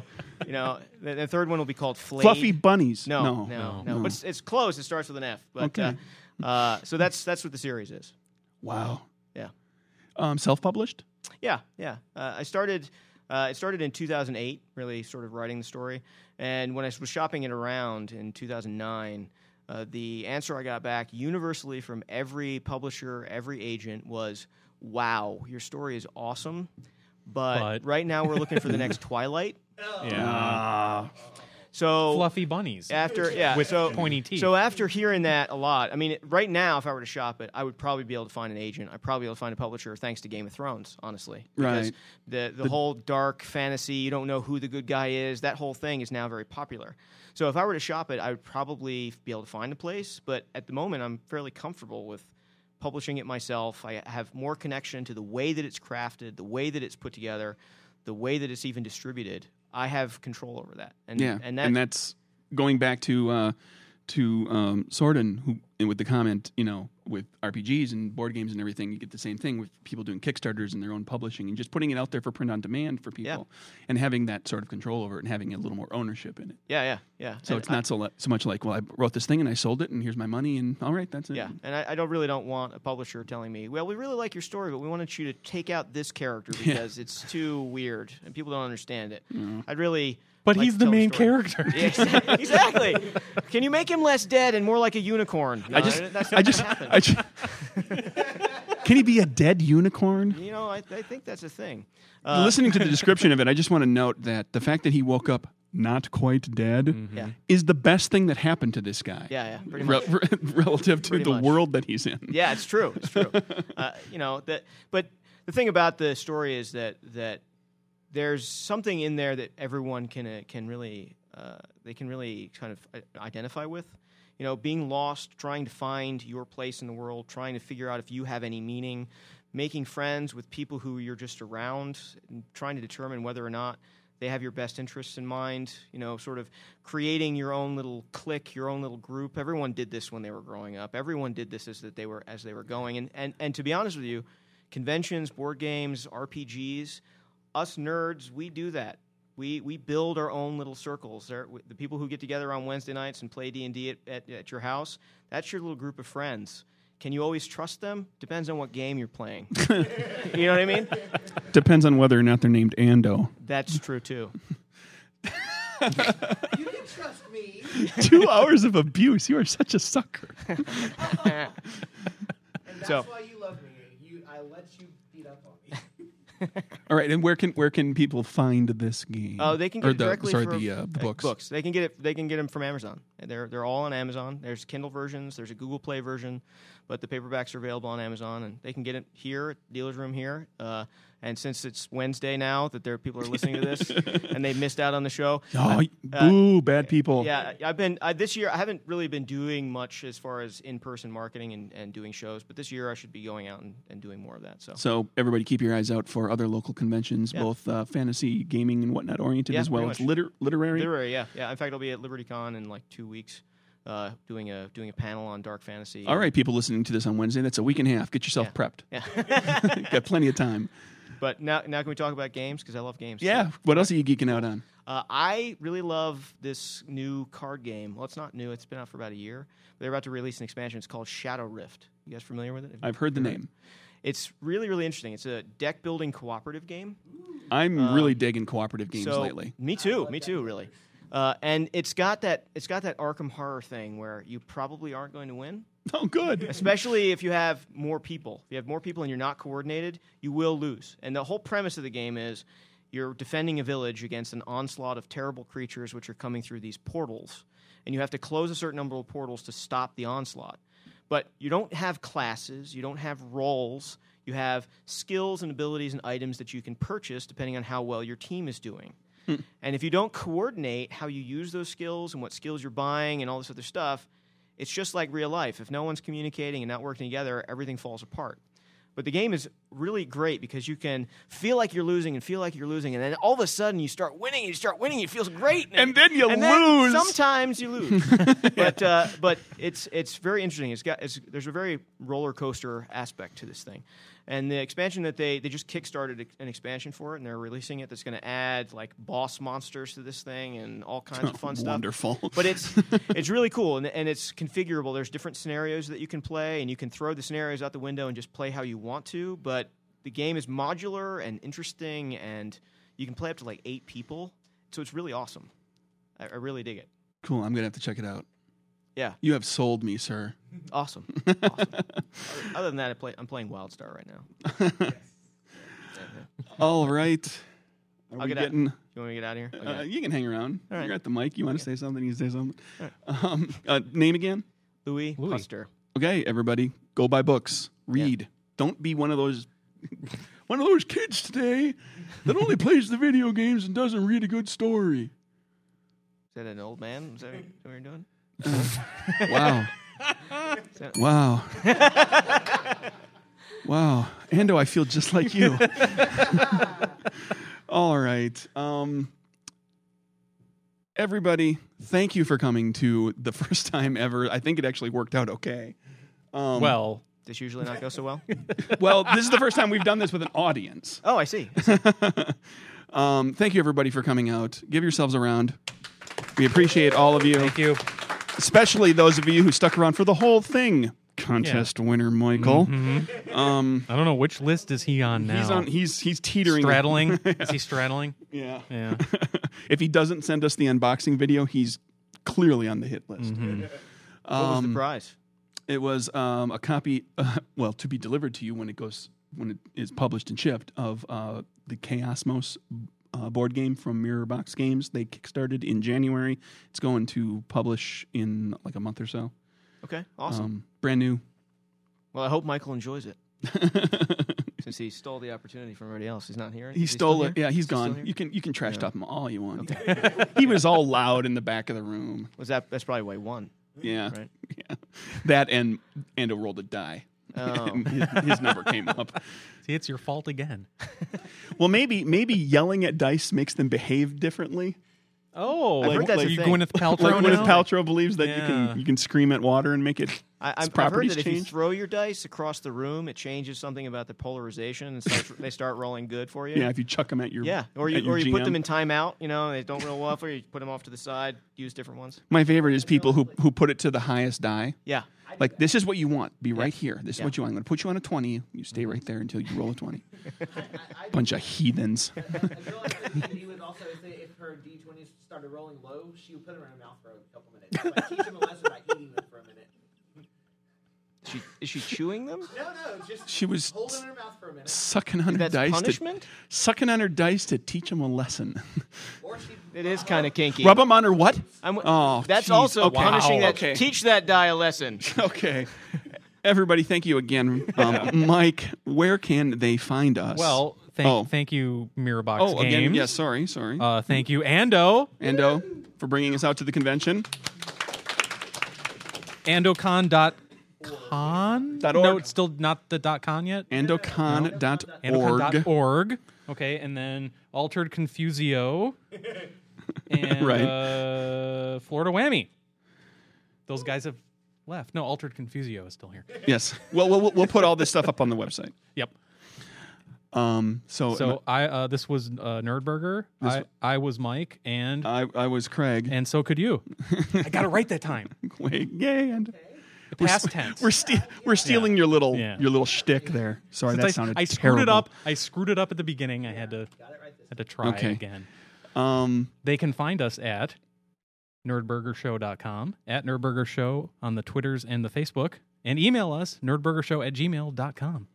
the third one will be called Flayed. Fluffy bunnies. No. But it's close. It starts with an F. But, Okay. so that's what the series is. Wow. Yeah. Self-published? Yeah. I started. It started in 2008, really sort of writing the story. And when I was shopping it around in 2009, the answer I got back universally from every publisher, every agent was, "Wow, your story is awesome, but right now we're looking for the next Twilight." Yeah. So fluffy bunnies with pointy teeth. So after hearing that a lot, I mean, right now, if I were to shop it, I would probably be able to find an agent. I'd probably be able to find a publisher, thanks to Game of Thrones, honestly. Because Right. the whole dark fantasy, you don't know who the good guy is, that whole thing is now very popular. So if I were to shop it, I would probably be able to find a place. But at the moment, I'm fairly comfortable with publishing it myself. I have more connection to the way that it's crafted, the way that it's put together, the way that it's even distributed. I have control over that. And that's going back to Sorden, who and with the comment, with RPGs and board games and everything, you get the same thing with people doing Kickstarters and their own publishing and just putting it out there for print on demand for people and having that sort of control over it and having a little more ownership in it. Yeah. So it's not so much like, well, I wrote this thing and I sold it and here's my money and all right, that's it. Yeah, and I don't want a publisher telling me, well, we really like your story, but we wanted you to take out this character because it's too weird and people don't understand it. I'd really... But like he's to the tell main story. character. Yeah, exactly. Can you make him less dead and more like a unicorn? No, that's not gonna happen. Can he be a dead unicorn? I think that's a thing. Listening to the description of it, I just want to note that the fact that he woke up not quite dead is the best thing that happened to this guy. Yeah, pretty much. Relative to the world that he's in. Yeah, it's true. But the thing about the story is that there's something in there that everyone can really kind of identify with. Being lost, trying to find your place in the world, trying to figure out if you have any meaning, making friends with people who you're just around, and trying to determine whether or not they have your best interests in mind. Sort of creating your own little clique, your own little group. Everyone did this when they were growing up. Everyone did this as they were going. And to be honest with you, conventions, board games, RPGs. Us nerds, we do that. We build our own little circles. The people who get together on Wednesday nights and play D&D at your house, that's your little group of friends. Can you always trust them? Depends on what game you're playing. You know what I mean? Depends on whether or not they're named Ando. That's true, too. You can trust me. 2 hours of abuse. You are such a sucker. And that's why you love me. I let you beat up on me. All right, and where can people find this game? Oh, they can get it directly from the books. Books. They can get it. They can get them from Amazon. They're all on Amazon. There's Kindle versions. There's a Google Play version, but the paperbacks are available on Amazon, and they can get it here at Dealer's Room here. And since it's Wednesday now that people are listening to this, and they missed out on the show. Boo, bad people. Yeah, this year I haven't really been doing much as far as in-person marketing and doing shows, but this year I should be going out and doing more of that. So everybody keep your eyes out for other local conventions, both fantasy, gaming, and whatnot oriented, as well as literary. Literary, yeah. In fact, I'll be at LibertyCon in like 2 weeks. Doing a panel on dark fantasy. All right, people listening to this on Wednesday, that's a week and a half. Get yourself prepped. Yeah. Got plenty of time. But now can we talk about games? Because I love games. Yeah. What else are you geeking out on? I really love this new card game. Well, it's not new. It's been out for about a year. They're about to release an expansion. It's called Shadow Rift. You guys familiar with it? I've heard the name. It's really, really interesting. It's a deck-building cooperative game. I'm really digging cooperative games lately. Me too, really. And it's got that Arkham Horror thing where you probably aren't going to win. Oh, good. Especially if you have more people. If you have more people and you're not coordinated, you will lose. And the whole premise of the game is you're defending a village against an onslaught of terrible creatures which are coming through these portals. And you have to close a certain number of portals to stop the onslaught. But you don't have classes. You don't have roles. You have skills and abilities and items that you can purchase depending on how well your team is doing. And if you don't coordinate how you use those skills and what skills you're buying and all this other stuff, it's just like real life. If no one's communicating and not working together, everything falls apart. But the game is really great because you can feel like you're losing, and then all of a sudden you start winning, it feels great. And then you lose. Then sometimes you lose. But it's very interesting. There's a very roller coaster aspect to this thing. And the expansion that they just kickstarted an expansion for it, and they're releasing it. That's going to add like boss monsters to this thing and all kinds of fun stuff. Wonderful. But it's really cool, and it's configurable. There's different scenarios that you can play, and you can throw the scenarios out the window and just play how you want to. But the game is modular and interesting, and you can play up to like 8 people. So it's really awesome. I really dig it. Cool. I'm going to have to check it out. Yeah. You have sold me, sir. Awesome. Other than that, I'm playing WildStar right now. All right. I'll get out. You want me to get out of here? Okay. You can hang around. All right. You're at the mic. You want to say something? You say something. All Name again? Louis Huster. Okay, everybody, go buy books. Read. Yeah. Don't be one of those kids today that only plays the video games and doesn't read a good story. Is that an old man? Is that what you're doing? Wow. Wow. Wow. Ando, I feel just like you. All right. Everybody, thank you for coming to the first time ever. I think it actually worked out okay. Well, this usually not go so well? Well, this is the first time we've done this with an audience. Oh, I see. Thank you, everybody, for coming out. Give yourselves a round. We appreciate all of you. Thank you. Especially those of you who stuck around for the whole thing. Contest winner, Michael. Mm-hmm. I don't know, which list is he on now? He's teetering. Straddling? Is he straddling? Yeah. Yeah. If he doesn't send us the unboxing video, he's clearly on the hit list. Mm-hmm. What was the prize? It was a copy, to be delivered to you when it is published and shipped, of the Chaosmos board game from Mirror Box Games. They kickstarted in January. It's going to publish in like a month or so. Okay, awesome. Brand new. Well, I hope Michael enjoys it. Since he stole the opportunity from everybody else. He's not here? He stole it. Yeah, he's gone. You can trash talk him all you want. Okay. He was all loud in the back of the room. That's probably why he won. Yeah. Right? Yeah. That and Ando rolled a die. Oh. his number came up. See, it's your fault again. Well, maybe yelling at dice makes them behave differently. Oh, I've heard that's a thing. Gwyneth Paltrow. Like now? Gwyneth Paltrow believes that you can scream at water and make it. I've heard that if you throw your dice across the room, it changes something about the polarization, and they start rolling good for you. Yeah, if you chuck them at your or you put them in timeout. You know, they don't roll well for you. You put them off to the side. Use different ones. My favorite is people who put it to the highest die. Yeah. Like, this is what you want. Be right here. This is what you want. I'm going to put you on a 20. You stay right there until you roll a 20. Bunch of heathens. I feel like he would also, if her D20s started rolling low, she would put them in her mouth for a couple minutes. Like, teach them a lesson by eating them for a minute. Is she chewing them? No, just she was hold them in her mouth for a minute. Sucking on her That's dice. punishment? Sucking on her dice to teach them a lesson. It is kind of kinky. Rub them on her what? That's geez. also Okay. punishing that. Okay. Teach that die a lesson. Okay. Everybody, thank you again. Mike, where can they find us? Well, thank you, Mirrorbox Games. Again, yes, sorry. Thank you, Ando, for bringing us out to the convention. Andocon.con? .org. No, it's still not the .con yet? Andocon.org. Andocon.org. Okay, and then Altered Confusio. And Right. Florida Whammy. Those guys have left. No, Altered Confusio is still here. Yes. Well, we'll put all this stuff up on the website. Yep. So I this was Nerdburger. I was Mike, and I was Craig, and so could you. I got it right that time. Yay! And the past tense. We're stealing your little shtick there. Sorry, Since that sounded I terrible. screwed it up. I screwed it up at the beginning. I had to try again. They can find us at nerdburgershow.com, at Nerdburger Show on the Twitters and the Facebook, and email us nerdburgershow@gmail.com.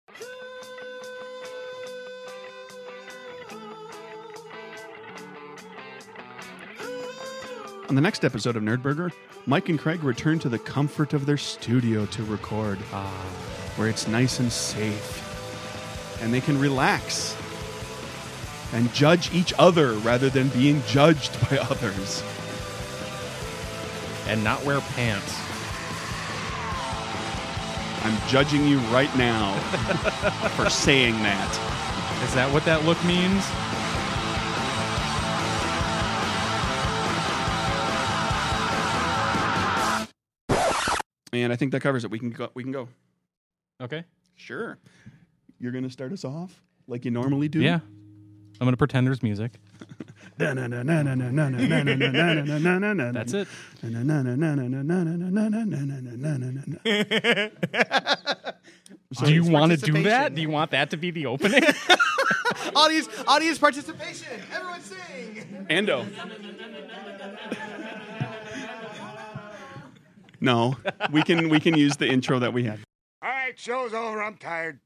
On the next episode of Nerdburger, Mike and Craig return to the comfort of their studio to record, where it's nice and safe, and they can relax and judge each other rather than being judged by others. And not wear pants. I'm judging you right now for saying that. Is that what that look means? And I think that covers it. We can go. Okay. Sure. you're going to start us off like you normally do? Yeah. I'm going to pretend there's music. That's That's it. Do you want to do that? Do you want that to be the opening? Audience participation. Everyone sing. Ando. No, we can use the intro that we had. All right, show's over. I'm tired.